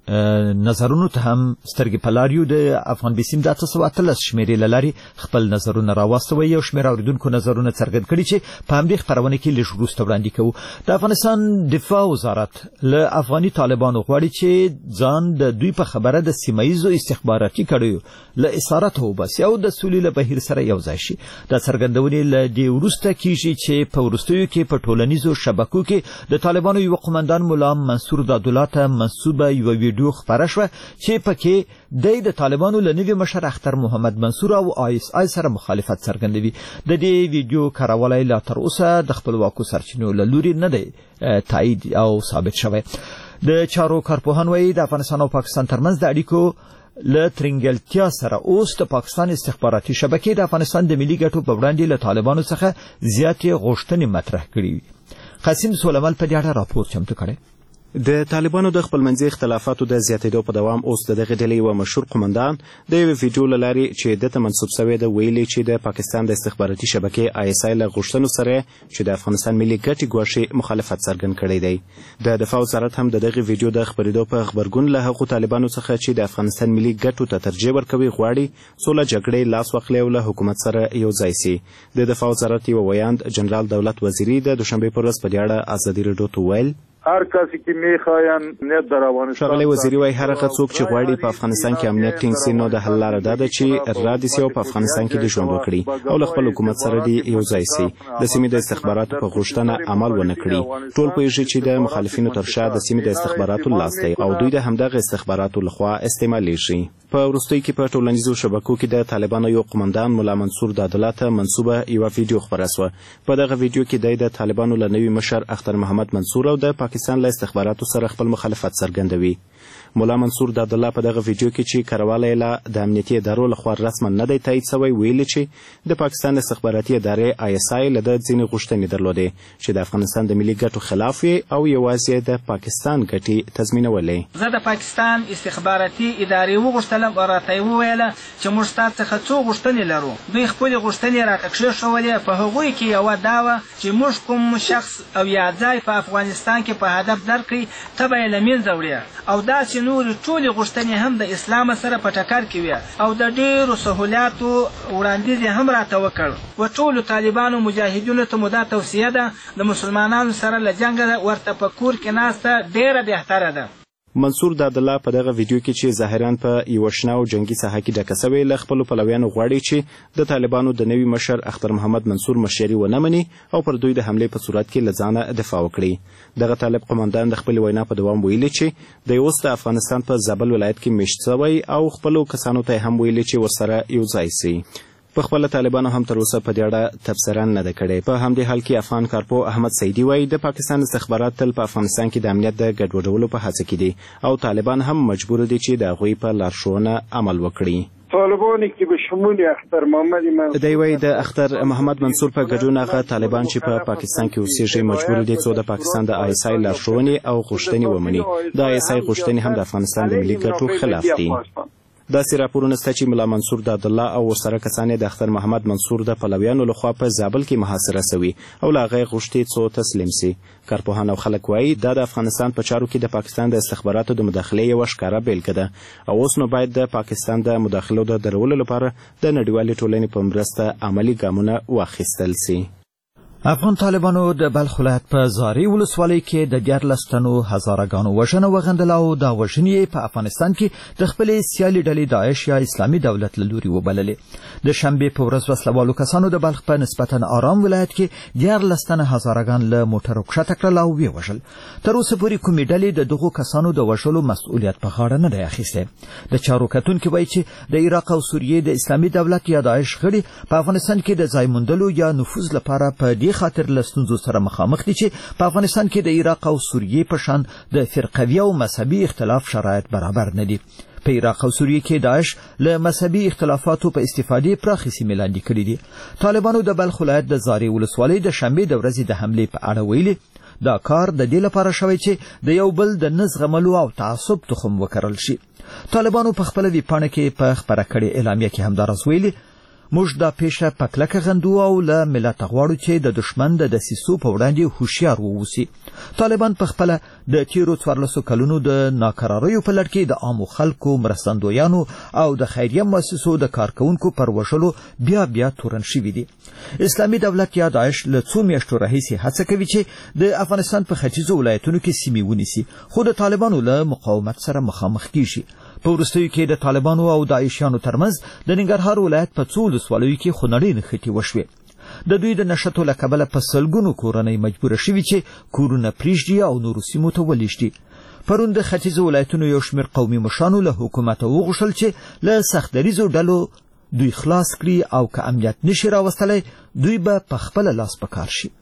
نظرونو ته هم سترګې په لار یو. د افغان بیسیم د 813 شمیرې له لارې خپل نظرونه راواستوي. یو شمېر اورېدونکو نظرونه څرګند کړي چې په همدې خپرونه کې لږ وروسته وړاندې کوو. د افغانستان دفاع وزارت له افغاني طالبانو غواړي چې ځان د دوی په خبره د سیمه ییزو استخباراتي کړیو له اسارت وباسي او د سولې له بهیر سره یو ځای شي. دا څرګندونې له دې وروسته کیږي چې په وروستیو کې په ټولنیزو شبکو کې د طالبانو یو قومندان مولا منصور دادالله ته منسوبه یو ویډیو خپره شوه چې پکې د طالبانو له نوي مشر اختر محمد منصور او ISI سره مخالفت څرګندوي. د دې ویډیو کارولی لا تر اوسه د خپلواکو سرچینو له لوري نه دی تایید او ثابت شوی. د چارو کارپوهان وایي د افغانستان او پاکستان ترمنځ د اړیکو له ترنګلتیا سره اوس د پاکستان استخباراتي شبکې د افغانستان د ملي ګټو په وړاندې له طالبانو څخه زیاتې غوښتنې مطرح کړي. قاسم سولمل په دې اړه راپور چمتو کړی. د طالبانو د خپلمنځي اختلافاتو د زیاتېدو په دوام اوس د دغه ډلې یو مشهور قومندان د یوې ویډیو له لارې چې دته منسوب شوی ده ویلي چې د پاکستان د استخباراتي شبکې ISI له غوښتنو سره چې د افغانستان ملي ګټې ګواښي مخالفت څرګند کړی دی. د دفاع وزارت هم د دغه ویډیو د خپرېدو په غبرګون له هغو طالبانو څخه چې د افغانستان ملي ګټو ته ترجیح ورکوي غواړي څو له جګړې لاس واخلي او له حکومت سره یو ځای سي. د دفاع وزارت یو ویاند جنرال دولت وزیری د دوشنبې په ورځ په دې اړه ازادي راډیو ته ویل هر کسی که میخواین امنیت در افغانستان ښاغلی وزیري وایي هر هغه څوک چې غواړي په افغانستان کې امنیت ټینګ سي نو د حل لاره دا ده چې را دې سي او په افغانستان کې د ژوند وکړي او له خپل حکومت سره دې یو ځای سي. د سیمې د استخباراتو په غوښتنه عمل ونه کړي. ټول پوهېږي چې د مخالفینو تر شا د سیمې د استخباراتو لاس دی او دوی د همدغه استخباراتو لخوا استعمالیږي. په وروستیو کې په ټولنیزو شبکو کې د طالبانو یو قومندان مولا منصور دادالله ته منسوبه یوه ویډیو خپره سوه. په دغه ویډیو کې دی د طالبانو له نوي مشر اختر محمد منصور او د پاکستان له استخباراتو سره خپل مخالفت څرګندوي. مولا منصور د عبدالله په دغه ویډیو کې چې کاروالی یې د امنیتي ادارو لخوا رسما نه دی تایید سوی ویلي چې د پاکستان استخباراتي ادارې ISI له ده ځینې غوښتنې درلودې چې د افغانستان د ملي ګټو خلاف وي او یوازې د پاکستان ګټې تضمینولې. زه د پاکستان استخباراتي ادارې وغوښتلم او راته یې وویله چې موږ ستا څخه څو غوښتنې لرو. دوی خپلې غوښتنې راته کښېښولې. په هغوی کې یوه دا وه چې موږ کوم شخص او یا ځای په افغانستان کې په هدف درکړي ته به یې له منځه وړې او داسې نورې ټولې غوښتنې هم د اسلام سره په ټکر کې وې او د ډېرو سهولیاتو وړاندیز یې هم راته وکړ. و ټولو طالبانو مجاهدینو ته مو دا توصیه ده د مسلمانانو سره له جنګه ورته په کور کې ناسته ډېره بهتره ده. منصور د عبدالله په دغه ویډیو کې چې ظاهرا په یوه شنه او جنګي ساحه کې ډکه سوې له خپلو پلویانو غواړي چې د طالبانو د نوي مشر اختر محمد منصور مشري ونه مني او پر دوی د حملې په صورت کې له ځانه دفاع وکړي. دغه طالب قماندان د خپلې وینا په دوام ویلي چې دی اوس د افغانستان په زابل ولایت کې میشت سوی او خپلو کسانو ته هم ویلي چې ورسره یو ځای سي. په خپله طالبانو هم تر اوسه په دې اړه تبصره نه ده کړې. په همدې حال کې افغان کارپو احمد سیدي وایي د پاکستان استخبارات تل په افغانستان کې د امنیت د ګډوډولو په هڅه کې دي او طالبان هم مجبور دي چې د هغوی په لارښوونه عمل وکړي. طالبانی که به شمول اختر محمد منصور دی وایي د اختر محمد منصور په ګډون هغه طالبان چې په پاکستان کې اوسېږي مجبور دي څو د پاکستان د ISI لارښوونې او غوښتنې ومني. د ISI غوښتنې هم د افغانستان د ملي ګټو خلاف دي. داسې راپورونه شته چې ملا منصور د عبدالله او ورسره کسان د اختر محمد منصور د پلویانو لخوا په زابل کې محاصره سوي او له هغه غوښتي څو تسلیم سي. کارپوهان او خلک وایي دا د افغانستان په چارو کې د پاکستان د استخباراتو د مداخلې یوه ښکاره بیلګه ده او اوس نو باید د پاکستان د مداخلو د درولو لپاره د نړیوالې ټولنې په مرسته عملي ګامونه واخیستل سي. افغان طالبانو د بلخ ولایت په زاري ولسوالۍ کې د 14 تنو هزارهګانو وژنه وغندله او دا وژنې په افغانستان کې د خپلې سیالي ډلې داعش یا اسلامي دولت له لوري وبللې. د شنبې په ورځ وسلوالو کسانو د بلخ په نسبتا آرام ولایت کې 14 تنه هزارهګان له موټرو کښته کړل او ویې وژل. تر اوسه پورې کومې ډلې د دغو کسانو د وژلو مسؤلیت په غاړه نه دی اخیستی. د چارو کتونکي وایي چې د عراق او سوریې د اسلامي دولت یا داعش غړي په افغانستان کې د ځای موندلو یا نفوذ لپاره په خاطر له ستونزو سره مخامخ دي چې په افغانستان کې د عراق او سوریې په شان د فرقوي او مذهبي اختلاف شرایط برابر نه دي. په عراق او سوریې کې داعش له مذهبي اختلافاتو په استفادې پراخې سیمې لاندې کړي دي. طالبانو د بلخ ولایت د زاري ولسوالۍ د شنبې د ورځې د حملې په اړه ویلي دا کار د دې لپاره شوی چې د یو بل د نه زغملو او تعصب تخم وکرل شي. طالبانو په خپله ویبپاڼه کې په خپره کړې اعلامیه کې همداراز ویلي موږ دا پیښه په کلکه غندو او له ملته غواړو چې د دشمن د دسیسو په وړاندې هوښیار واوسي. طالبان په خپله د تیرو 14 کلونو د ناکراریو په لړ کې د عامو خلکو مرستندویانو او د خیریه مؤسسو د کارکوونکو پر وژلو بیا تورن شوي دي. اسلامي دولت یا داعش له څو میاشتو راهیسې هڅه کوي چې د افغانستان په ختیځو ولایتونو کې سیمې ونیسي خو د طالبانو له مقاومت سره مخامخ کیږي. په وروستیو کې د طالبانو او داعشیانو ترمنځ د ننګرهار ولایت په څو ولسوالیو کې خونړۍ نښتې وشوې. د دوی د نښتو له کبله په سلګونو کورنۍ مجبوره شوي چې کورونه پرېږدي او نورو سیمو ته ولېږدي. پرون د ختیځو ولایتونو یو شمېر قومي مشرانو له حکومته وغوښتل چې له سختدریزو ډلو دوی خلاص کړي او که امنیت نشي راوستلی دوی به په خپله لاس په کار شي.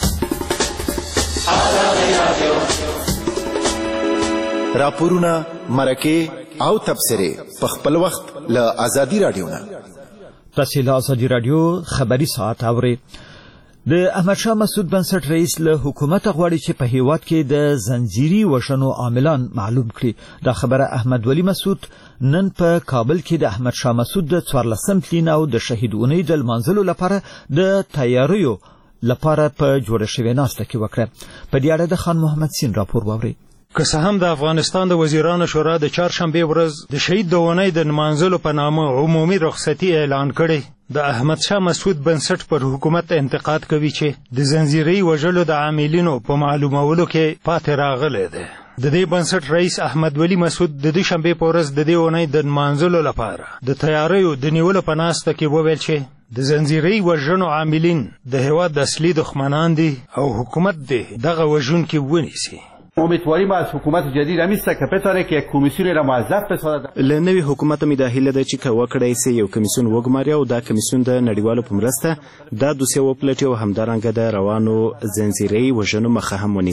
راپورونه، مرکې او تبصرې په خپل وخت له ازادي رادیو نه. تاسې له ازادي رادیو خبري ساعت اورئ. د احمدشاه مسعود بنسټ رئیس له حکومته غواړي چې په هیواد کې د زنجیري وژنو عاملان معلوم کړي. دا خبره احمد ولی مسعود نن په کابل کې د احمدشاه مسعود د 14 تلین او د شهید اونۍ د لمانځلو لپاره د تیاریو لپاره په جوړه شوې ناسته کې وکړه. په دې اړه د خان محمد سین راپور واورئ. که څه هم د افغانستان د وزیرانو شورا د چهارشنبې ورځ د شهید د اونۍ د نمانځلو په نامه عمومي رخصتي اعلان کړې، د احمدشاه مسعود بنسټ پر حکومت انتقاد کوي چې د زنجیري وژلو د عاملینو په معلومولو کې پاتې راغلی دی. د دې بنسټ رئیس احمد ولی مسعود د دوشنبې په ورځ د دې اونۍ د نمانځلو لپاره د تیاریو د نیولو په ناسته کې وویل چې د زنجیري وژنو عاملین د هېواد د اصلي دښمنان دي او حکومت دې دغه وژونکي ونیسي. امیدواریم از حکومت جدید است که بتونه که یک کمیسیون را موظف بسازد. له نوي حکومت مې د هیله ده چې که وکړی سي یو کمیسیون وګماري او دا کمیسیون د نړیوالو په مرسته دا دوسیه وپلټي او همدارنګه د روانو زنجیري وژنو مخه هم ونیسي.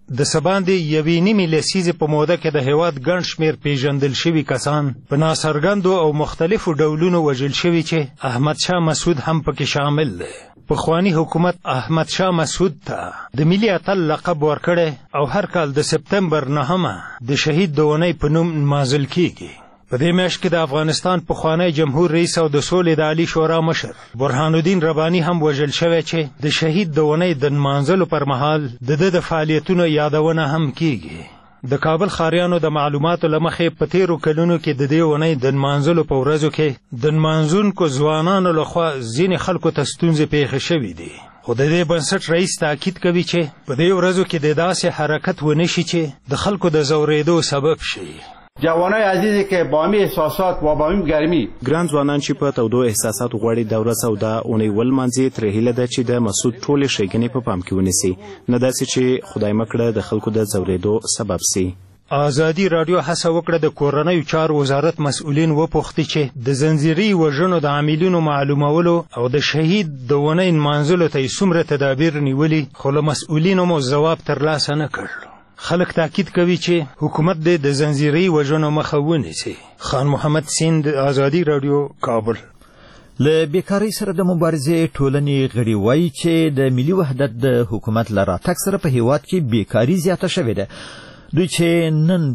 د سباندې یوې نیمې لسیزې په موده کې د هیواد ګڼ شمېر پیژندل شوي کسان په ناڅرګندو او مختلفو ډولونو وژل شوي چې احمدشاه مسعود هم پکې شامل دی. پخوانی حکومت احمدشاه مسعود ته د ملي اتل لقب ورکړی او هر کال د سپتمبر 9 د شهید د اونۍ په نوم نمانځل کیږي. په دې میاشت کې د افغانستان پخوانی جمهور رئیس او د سولې د عالی شورا مشر برهان الدین رباني هم وژل شوی چې د شهید د اونۍ د نمانځلو پر مهال د ده د فعالیتونو یادونه هم کیږي. د کابل ښاریانو د معلوماتو له مخې په تیرو کلونو کې د دې اونۍ د نمانځلو په ورځو کې د نمانځونکو ځوانانو لخوا ځینې خلکو ته ستونزې پیښې شوي دي. خو د دې بنسټ رئیس تاکید کوي چې په دې ورځو کې د داسې حرکت ونه شي چې د خلکو د ځورېدو سبب شي. جوانای عزیزی که با همین احساسات و با همین گرمی ګران ځوانان چې په تودو احساساتو غواړي د ورځ او د اونۍ ولمانځي ترې هیله ده چې د مسعود ټولې ښېګڼې په پام کې ونیسي، نه داسې چې خدای مکړه د خلکو د ځورېدو سبب سي. ازادي راډیو هڅه وکړه د کورنیو چارو وزارت مسؤلین وپوښتي چې د زنځیري وژنو د عاملینو معلومولو او د شهید د اونۍ نمانځلو ته یې څومره تدابیر نیولي، خو له مسؤلینو مو ځواب ترلاسه نه کړ. خلک تاکید کوي چې حکومت دې د زنځیري وژنو مخه ونیسي. خان محمد سیند، ازادي راډیو، کابل. له بیکارۍ سره د مبارزې ټولنې غړي وایي چې د ملي وحدت د حکومت له راتګ سره په هیواد کې بیکاري زیاته شوې ده. دوی چې نن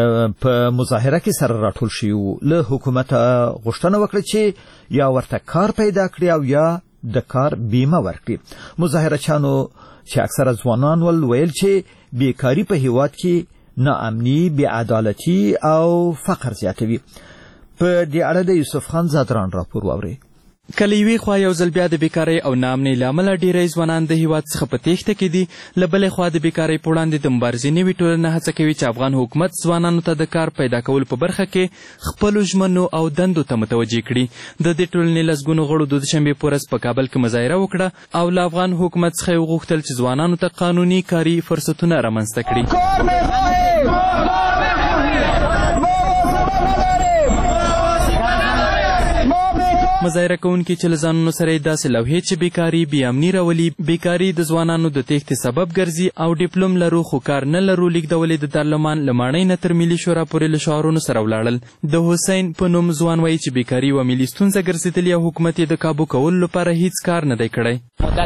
په مظاهره کې سره راټول شوي وو، له حکومته غوښتنه وکړه چې یا ورته کار پیدا کړي او یا د کار بیمه ورکړي. مظاهرچیانو چې اکثره ځوانان ول ویل چې بیکاری په هیواد کې ناامني، بېعدالتي او فقر زیاتوي. په دې اړه د یوسف خان زادران راپور واورئ. کله یوې خوا یو ځل بیا د بیکارۍ او ناامنۍ له امله ډېری ځوانان د هیواد څخه په تېښته کې دي. له بلې خوا د بیکارۍ په وړاندې د مبارزې نوې ټولنه هڅه کوي چې افغان حکومت ځوانانو ته د کار پیدا کولو په برخه کې خپلو ژمنو او دندو ته متوجه کړي. د دې ټولنې لسګونو غړو د دوشنبې په ورځ په کابل کې مظاهره وکړه او له افغان حکومت څخه یې وغوښتل چې ځوانانو ته قانوني کاري فرصتونه رامنځته کړي. مظاهره کوونکي چې له ځانونو سره یې داسې لوحې چې بیکاري بېامني راولي، بیکاري د ځوانانو د تېښتې سبب ګرځي او ډیپلوم لرو خو کار نه لرو لیږدول یې د دارالمان له ماڼۍ نه تر ملي شورا پورې له شعارونو سره ولاړل. د حسین په نوم ځوان وایي چې بیکاري یوه ملي ستونزه ګرځېدلې او حکومت یې د کابو کولو لپاره هیڅ کار نه دی کړی.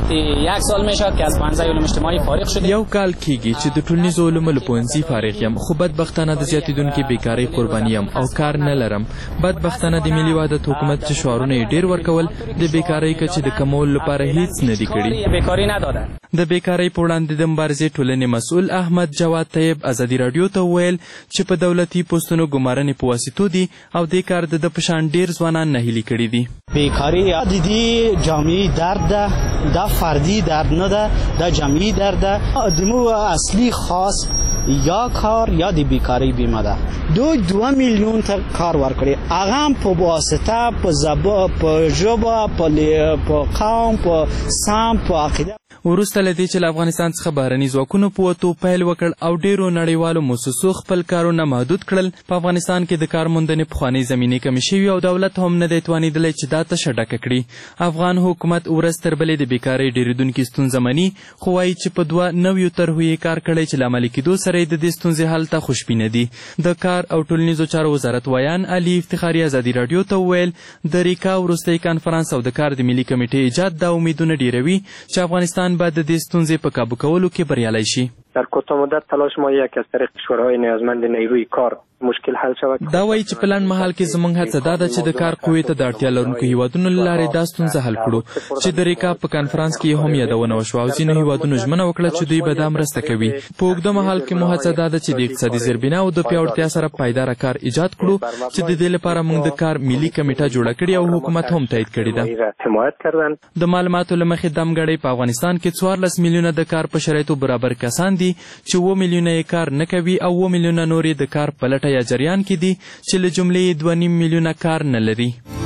یو کال کېږي چې د ټولنیزو علومو له پوهنځي فارغ یم، خو بدبختانه د زیاتېدونکې بیکارۍ قرباني یم او کار نه لرم. بدبختانه د ملي وحدت حکومت چې شعارونه ډیر ورکول د بیکارۍ کچې د کمولو لپاره هیڅ نه دي کړي. د بیکارۍ په وړاندې د مبارزې ټولنې مسؤل احمد جواد طیب ازادي راډیو ته وویل چې په دولتي پوستونو ګمارنې په واسطو دي او دې کار د ده په شان ډیر ځوانان نهیلي کړي دي. بیکاري د دې جامعي درد ده، دا فردي درد نه ده، دا جمعي درد ده. د مو اصلي خاص یا کار یا د بیکاری بیمه ده. 2 میلیون ته کار ورکړي، هغه هم په واسطه په زبان، په ژبه، په قوم، په سم، په عقیده. وروسته له دې چې له افغانستان څخه بهرني ځواکونو په وتو پیل وکړ او ډیرو نړیوالو موسسو خپل کارونه محدود کړل، په افغانستان کې د کار موندنې پخوانۍ زمینې کمې شوي او دولت هم نه دی توانېدلی چې دا تشه ډکه کړي. افغان حکومت ورځ تر بلې د بیکارۍ ډېرېدونکې ستونزه مني، خو وایي چې په 2 نویو طرحو یې کار کړی چې له عملي کېدو سره یې د دې ستونزې حل ته خوشبینه دي. د کار او ټولنیزو چارو وزارت ویان علي افتخاري ازادي راډیو ته وویل د ریکا وروستی کانفرانس او د کار د ملي کمیټې ایجاد دا امیدونه ډېروي چې افغانستان به د دې ستونزې په کابو کولو کې بریالی شي. در کوتاه مدت تلاش ما یک از طریق شورای نیازمند نیروی کار مشکل حل شود. دا وایي چې په لنډ مهال کې زموږ هڅه دا ده چې د کار قوې ته د اړتیا لرونکو هیوادونو له لارې دا ستونزه حل کړو چې د ریکا په کانفرانس کې هم یادونه وشوه او ځینو هیوادونو ژمنه وکړه چې دوی به دا مرسته کوي. په اوږده مهال کې مو هڅه دا ده چې د اقتصادي زیربنا او د پیاوړتیا سره پایداره کار ایجاد کړو چې د دې لپاره موږ د کار ملي کمیټه جوړه کړې او حکومت هم تایید کړې ده. د معلوماتو له مخې دمګړۍ په افغانستان کې 14 میلیونه د کار په شرایطو برابر کسان دي چې 2 میلیونه یې کار نه کوي او 2 میلیونه نور یې د کار په لټه یا جریان کې دي چې له جملې 2.5 میلیونه کار نه لري.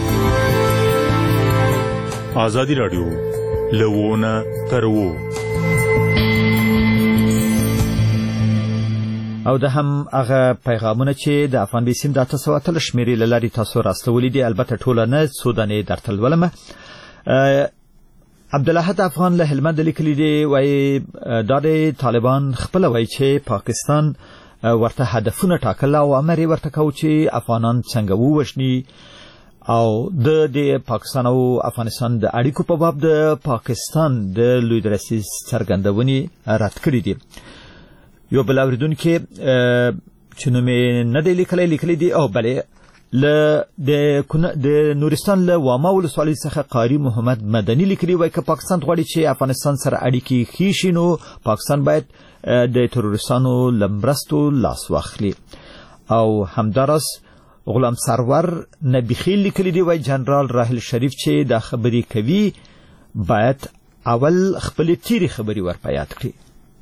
ازادي راډیو لوونه ترو او د هم هغه پیغامونه چې د افغان بیسیم د 800 شمیرې له لارې تاسو راستولي دي، البته ټوله نه، څو دانې درته لولم. عبدالاحد افغان له هلمند لیکلی دی وای دا د طالبان خپل وای چې پاکستان ورته هدفونه ټاکل او امر ورته کو چې افغانان څنګه ووښني او د پاکستان او افغانستان د اړیکو په باب د پاکستان د لوی درسي څرګندونې رد کړې دي. یو بل اوریدونکو چې نو مې نه دی لیکلی دی او بلې د نورستان له واما ولسوالۍ څخه قاری محمد مدني لیکلي وای که پاکستان غواړي چې افغانستان سره اړیکې ښې شي نو پاکستان باید د تروریستانو له مرستو لاس واخلي. او همداراز غلام سرور نبیخیل لیکلی دی وای جنرال راحل شریف چې دا خبرې کوي باید اول خپل تیری خبرې ور په یاد کړي.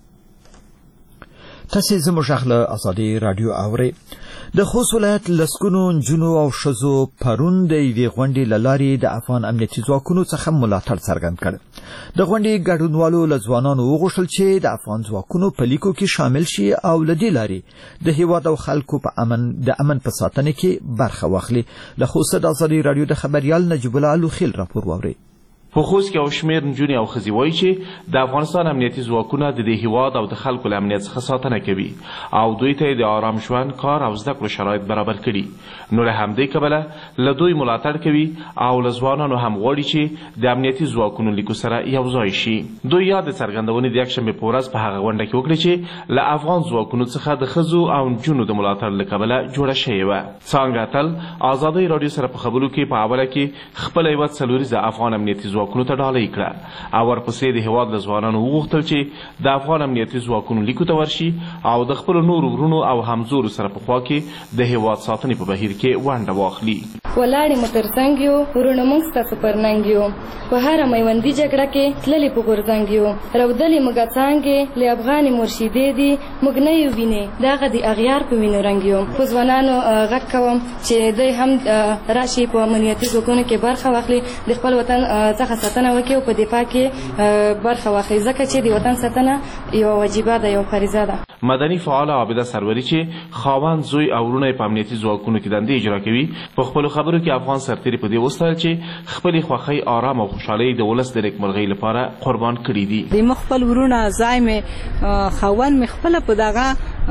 تاسو زموږ غږ له ازادي رادیو اورئ. د خوست ولایت لسګونو نجونو او ښځو پرون د یوې غونډې له لارې د افغان امنیتي ځواکونو څخه ملاتړ څرګند کړ. د غونډې ګډونوالو له ځوانانو وغوښتل چې د افغان ځواکونو په لیکو کې شامل شي او له دې لارې د هیواد او خلکو په امن په ساتنه کې برخه واخلي. له خوست د ازادي رادیو د خبريال نجیب الله الوخیل راپور واورئ. په خوست کې او شمیر نجونې او ښځې وایي چې د افغانستان امنیتي ځواکونه د دې هیواد او د خلکو له امنیت څخه ساتنه کوي او دوی ته د آرام ژوند، کار او زده کړو شرایط برابر کړي. نو له همدې کبله له دوی ملاتړ کوي او له ځوانانو هم غواړي چې د امنیتي ځواکونو لیکو سره یو ځای شي. دوی یاد څرګندونې د یکشنبې په ورځ په هغه غونډه کې وکړې چې له افغان ځواکونو څخه د ښځو او نجونو د ملاتړ له کبله جوړه شوې وه. څانګه تل ازادۍ راډیو سره په خبرو کې په اوله کې خپله یوه څلوریزه افغان امنیتي ځواکونو ته ډالۍ کړه او ورپسې د هیواد له ځوانانو وغوښتل چې د افغان امنیتي ځواکونو لیکو ته ورشي او د خپلو نورو ورونو او همزورو سره په خوا کې د هیواد ساتنې په بهیر کې ونډه واخلي. ولاړې مو تر څنګ یو ورونه موږ ستاسو پر ننګ یو په هره میوندي جګړه کې تللې په غورځنګ یو رودلې موږ څانګې له افغاني مرشدې دي موږ نه یو وینې دغه د اغیار په وینو رنګ یو. په ځوانانو غږ کوم چې دوی هم راشي په امنیتي ځواکونو کې برخه واخلي د خپل وطن څخه ساتنه وکړي او په دفاع کې برخه واخلي ځکه چې د وطن ساتنه یو واجبه ده، یو فریضه ده. مدني فعال عابده سروري چې خاوند زوی او ورونه په امنیتي ځواکونو کې دندې اجرا کوي په خپلو خبرو کې افغان سرتیري په دې وستایل چې خپلې خوښۍ، آرام او خوشحالۍ د ولس د نیکمرغۍ لپاره قربان کړي دي. د مخ خپل ورونه ځای مې خاوند مې خپله په دغه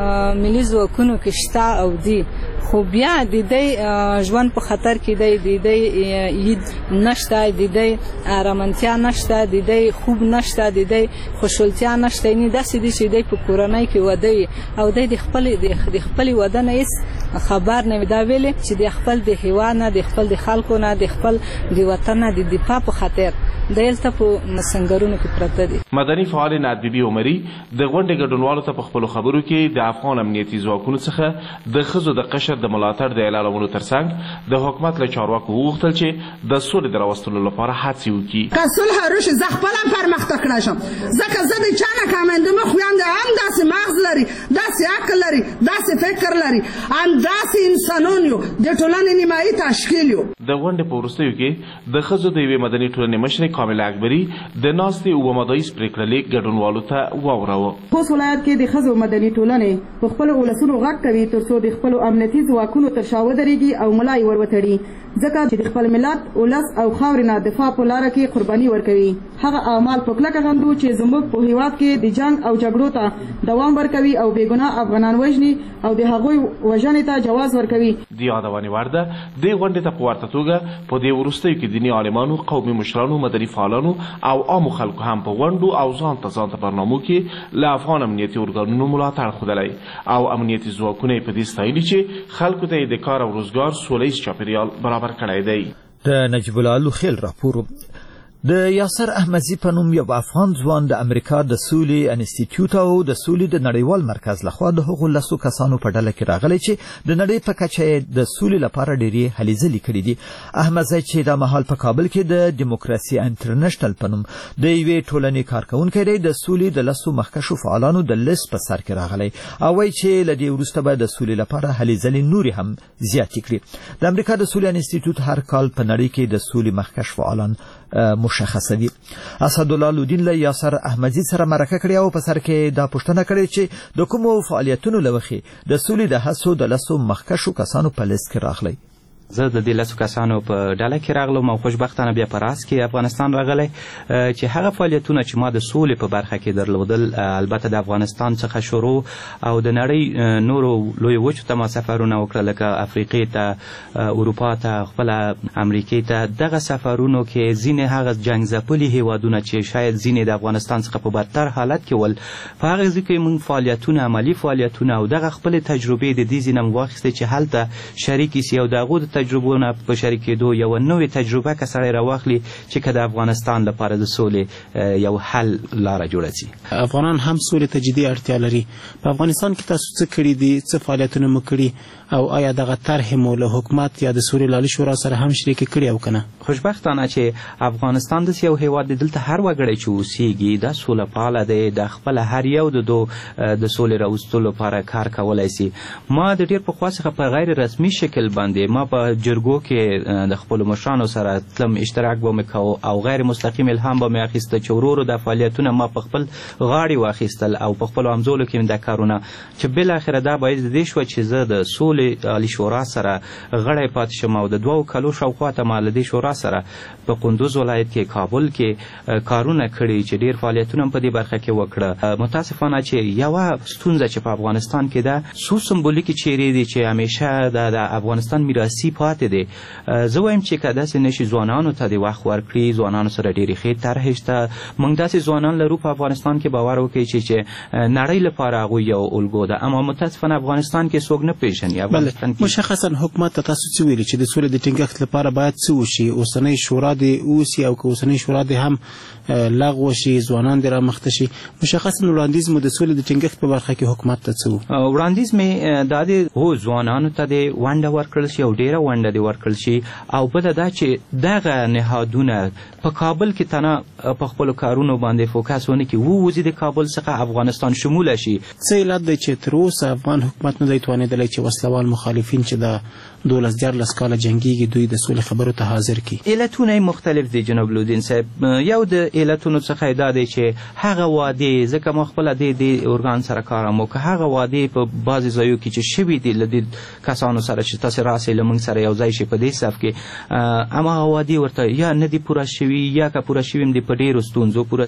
ملي ځواکونو کې شته او دي، خو بیا د دې ژوند په خطر کې دی، د دې عید نشته، د دې آرامتیا نشته، د دې خوب نشته، د دې خوشحالتیا نشته. یعنې داسې دي چې دی په کورنۍ کې واده وي او دی د خپلې واده نه هېڅ خبر نه وي. دا ویلې چې د خپل د هېواد نه، د خپل د خلکو نه، د خپل د وطن نه د دفاع په خاطر دلته په سنګرونو کې پراته دي. مدني فعال نعت بیبي عمري د غونډې ګډونوالو ته په خپلو خبرو کې د افغان امنیتي ځواکونو څخه د ښځو د قشر د ملاتړ د اعلانولو ترڅنګ د حکومت له چارواکو وغوښتل چې د سولې د راوستلو لپاره هڅې وکړي. که صلح روشي زه خپله پرمختګ کړی شم ځکه زه د چا نه کمندم. خویندې هم داسې مغز لري، داسې عقل لري، داسې فکر لري، همداسې انسانون یو، د ټولنې نیمایي تشکیل یو. د غونډې په وروستیو کې د ښځو د یوې مدني ټولنې مشرې کامله اکبري د ناستې اووه مداییز پرېکړه لیک ګډونوالو ته واوراوه. خوست ولایت کې د ښځو مدني ټولنې په خپلو ولسونو غږ کوي تر څو د خپلو امنیتي ځواکونو تر شا ودرېږي او ملا یې ور وتړي، ځکه چې د خپل ملت، ولس او خاورې نه دفاع په لاره کې قرباني ورکوي. هغه اعمال په کلکه غندو چې زموږ په هیواد کې د جنګ او جګړو ته دوام ورکوي او بېګناه افغانان وژني او د هغوی وژنې ته جواز ورکوي. د یادونې وړ ده دې غونډې ته په ورته توګه په دې وروستیو کې دیني عالمانو، قومي مشرانو، مدني فعالانو او عامو خلکو هم په غونډو او ځان ته برنامو کې له افغان امنیتي ارګانونو ملاتړ ښودلی او امنیتي ځواکونه یې په دې ستایلي چې خلکو ته یې د کار او روزګار سوله ییز چاپېریال برابر کړی دی. د نجیب الله الوخیل راپور. د یاسر احمدزي په نوم یو افغان ځوان د امریکا د سولې انسټیټیوټ او د سولې د نړیوال مرکز لخوا د هغو لسو کسانو په ډله کې راغلی چې د نړۍ په کچه د سولې لپاره ډېرې هلې ځلې کړي دي. احمدزي چې دا مهال په کابل کې د ډیموکراسي انټرنیشنل په نوم د یوې ټولنې کارکوونکی دی، د سولې د لسو مخکښو فعالانو د لیست په سر کې راغلی او وایي چې له دې وروسته به د سولې لپاره هلې ځلې نورې هم زیاتې کړي. د امریکا د سولې انسټیټیوټ هر کال په نړۍ کې د سولې مخکښ فعالان مشخصه دي. اسدالله لودین له یاسر احمدزي سره مرکه کړې او په سر کې دا پوښتنه کړې چې د کومو فعالیتونو له مخې د سولې د هڅو د لسو مخکښو کسانو په لیست کې راغلی. زه د دې 10 کسانو په ډله کې راغلم او خوشبختانه بیا په راس کې افغانستان راغلی چې هغه فعالیتونه چې ما د سولې په برخه کې درلودل البته د افغانستان څخه شروع او د نړۍ نورو لوی وچو ته ما سفرونه وکړل لکه افریقې ته اروپا ته خپله امریکې ته دغه سفرونو کې ځینې هغه جنګ ځپلي هیوادونه چې شاید ځینې د افغانستان څخه په بدتر حالت کې ول په هغه ځای کې موږ فعالیتونه عملي فعالیتونه او دغه خپلې تجربې د دې ځای نه مو واخیستې چې هلته شریکې سي او د هغو د تجربو نه په شریکېدو یوه نوې تجربه که سړی راواخلي چې که د افغانستان لپاره د سولې یو حل لاره جوړه سي. افغانان هم سولې ته جدي اړتیا لري. په افغانستان کې تاسو څه کړي دي، څه فعالیتونه مو کړي او آیا دغه طرحې مو له حکومت یا د سولې لالي شورا سره هم شریکې کړي او که نه؟ خوشبختانه چې افغانستان داسې یو هیواد دی دلته هر وګړی چې اوسیږي دا سوله پاله دی، د خپله هر یو د سولې راوستلو لپاره کار کولی سي. ما د ډېر پخوا څخه په غیر رسمي شکل باندې ما په جرګو کې د خپلو مشرانو سره تلم، اشتراک به مې کوو او غیر مستقیم الهام به مې اخیسته چې ورو ورو دا فعالیتونه ما په خپل غاړې واخیستل او په خپلو همزولو کې مې دا کارونه چې بالاخره دا باعث د دې شوه چې زه د سولې عالي شورا سره غړی پاتې شم او د 2 کالو شاوخوا ته ما له دې شورا سره په قندوز ولایت کې کابل کې کارونه کړي چې ډېر فعالیتونه هم په دې برخه کې وکړه. متاسفانه چې یوه ستونزه چې په افغانستان کې ده څو سمبولیکې چیرې دي چې همیشه د افغانستان میراثي پاتې دی. زه وایم چې که داسې نشي ځوانانو ته د وخت ورکړي، ځوانانو سره ډېرې ښې طرحې شته. موږ داسې ځوانان لرو په افغانستان کې باور وکړئ چې نړۍ لپاره هغوی یو الګو ده، اما متاسفانه افغانستان کې څوک نه پېژني. مشخصا حکومت ته تاسو څه ویلي چې د سولې د ټینګښت لپاره باید څه وشي؟ اوسنۍ شورا دې اوسي او که اوسنۍ شورا دې هم لغوه شي، ځوانان دې رامخته شي. مشخصا وړاندیز مو د سولې د ټینګښت په برخه کې حکومت ته څه و؟ وړاندیز مې دا دی هو ځوانانو ته دې ونډه ورکړل شي او ډېره ونډه دې ورکړل شي او بله دا چې دغه نهادونه په کابل کې تنه په خپلو کارونو باندې فوکس ونه کړي، ووځي د کابل څخه افغانستان شموله شي. څه علت دی چې تر اوسه افغان حکومت نه دی توانېدلی چې وسلوال مخالفین چې د 12-14 کاله جنګیږي دوی د سولې خبرو ته حاضر کړي؟ علتونه مختلف دي جناب لودین صاحب. یو د علتونو څخه دا دی چې هغه وعدې ځکه ما خپله د ارګان سره کار هم وکړه، هغه وعدې په بعضې ځایو کې چې شوي دي له دې کسانو سره چې تاسې راسئ له موږ سره یو ځای شي په دې صف کې، هماغه وعدې ورته یا نه دي پوره شوي یا که پوره شوي هم دي په ډېرو ستونزو پوره.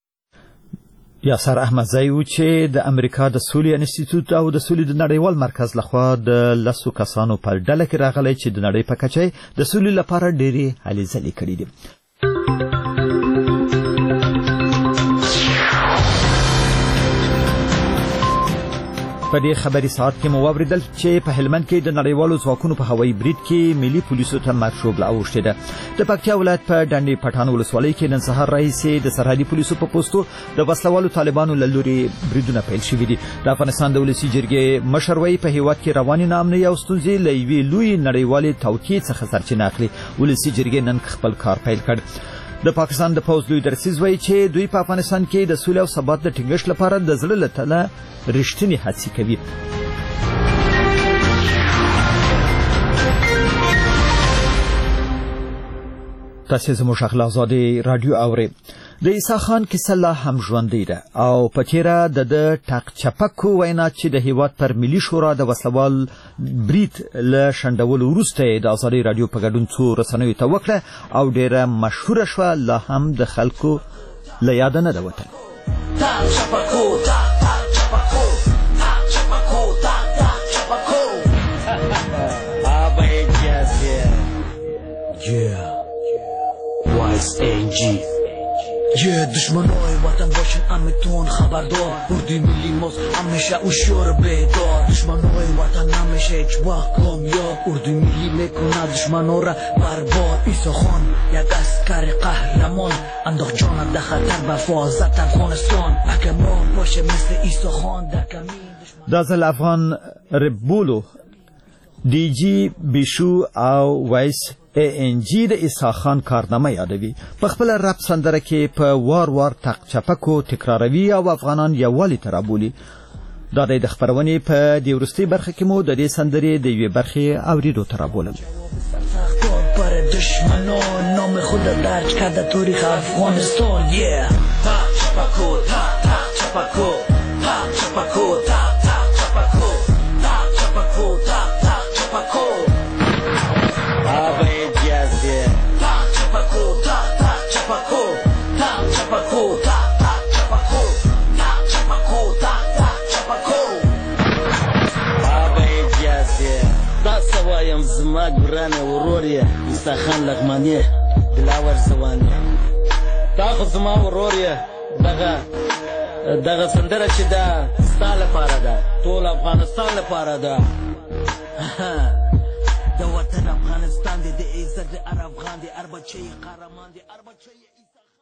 یاسر احمدزی و چې د امریکا د سولې انسټیټیوټ او د سولې د نړیوال مرکز لخوا د 10 کسانو په ډله کې راغلی چې د نړۍ په کچه د سولې لپاره ډېرې هلې ځلې کړي دي. په دې خبري ساعت کې مو واوریدل چې په هلمند کې د نړیوالو ځواکونو په هوایي برید کې ملي پولیسو ته مرشوبله اوښتې ده. د پکتیا ولایت په ډنډې پټان ولسوالۍ کې نن سهار راهیسې د سرحدي پولیسو په پوستو د وسلوالو طالبانو له لوري بریدونه پیل شوي دي. د افغانستان د ولسي جرګې مشر وایي په هیواد کې روانې ناامنۍ او ستونزې له یوې لویې نړیوالې توطیې څخه سرچینه اخلي. ولسي جرګې نن خپل کار پیل کړ. د پاکستان د پوځ لوی درسیز وایي چې دوی په افغانستان کې د سولې او ثبات د ټینګښت لپاره د زړه له تله رښتینې هڅې کوي. تاسې زموږ غږ له ازادۍ راډیو اورئ. د عیسی خان کیسه لا هم ژوندۍ ده او په تېره د ټاق چپکو وینا چې د هیواد پر ملي شورا د وسلوال برید له شنډولو وروسته یې د ازادۍ راډیو په ګډون څو رسنیو ته وکړه او ډېره مشهوره شوه، لا هم د خلکو له یاده نه ده وتلې. دشمنای وطن باشن امتون خبردار، اردوی ملی ماست همیشه هوشیار بیدار. دشمنای وطن همیشه هیچ وقت کامیاب، اردوی ملی میکنه دشمنا را برباد. عیسی خان یک عسکر قهرمان انداخت جان در خطر به حفاظت افغانستان. اگه ما باشه مثل عیسی خان در کمین دا ځل افغان ربولو ډي جي بیشو او وایس ANC د عیسی خان کارنامه یادوي. په خپل رپ سندره کې په وار وار ټاق چپکو تکراروي او افغانان یووالي ته رابولي. دا د خبرونې په دې وروستۍ برخه کې مو د دې سندرې د یوې برخې اوریدو ته رابولم. پر دشمنان نام خود درج کرده تاریخ افغانستان. ټاق چپکو ټاق چپکو ټاق چپکو ټاق چپکو ټاق چپکو ټاق چپکو. ګرانه ورور یې مستخان لغماني دلاور زواني تا خو زما ورور یې دغه سندره چې ده ستا لپاره ده ټول افغانستان لپاره ده د وطن افغانستان دی د عزت د هر افغان دی هر بچه یې قهرمان دی هر بچه یې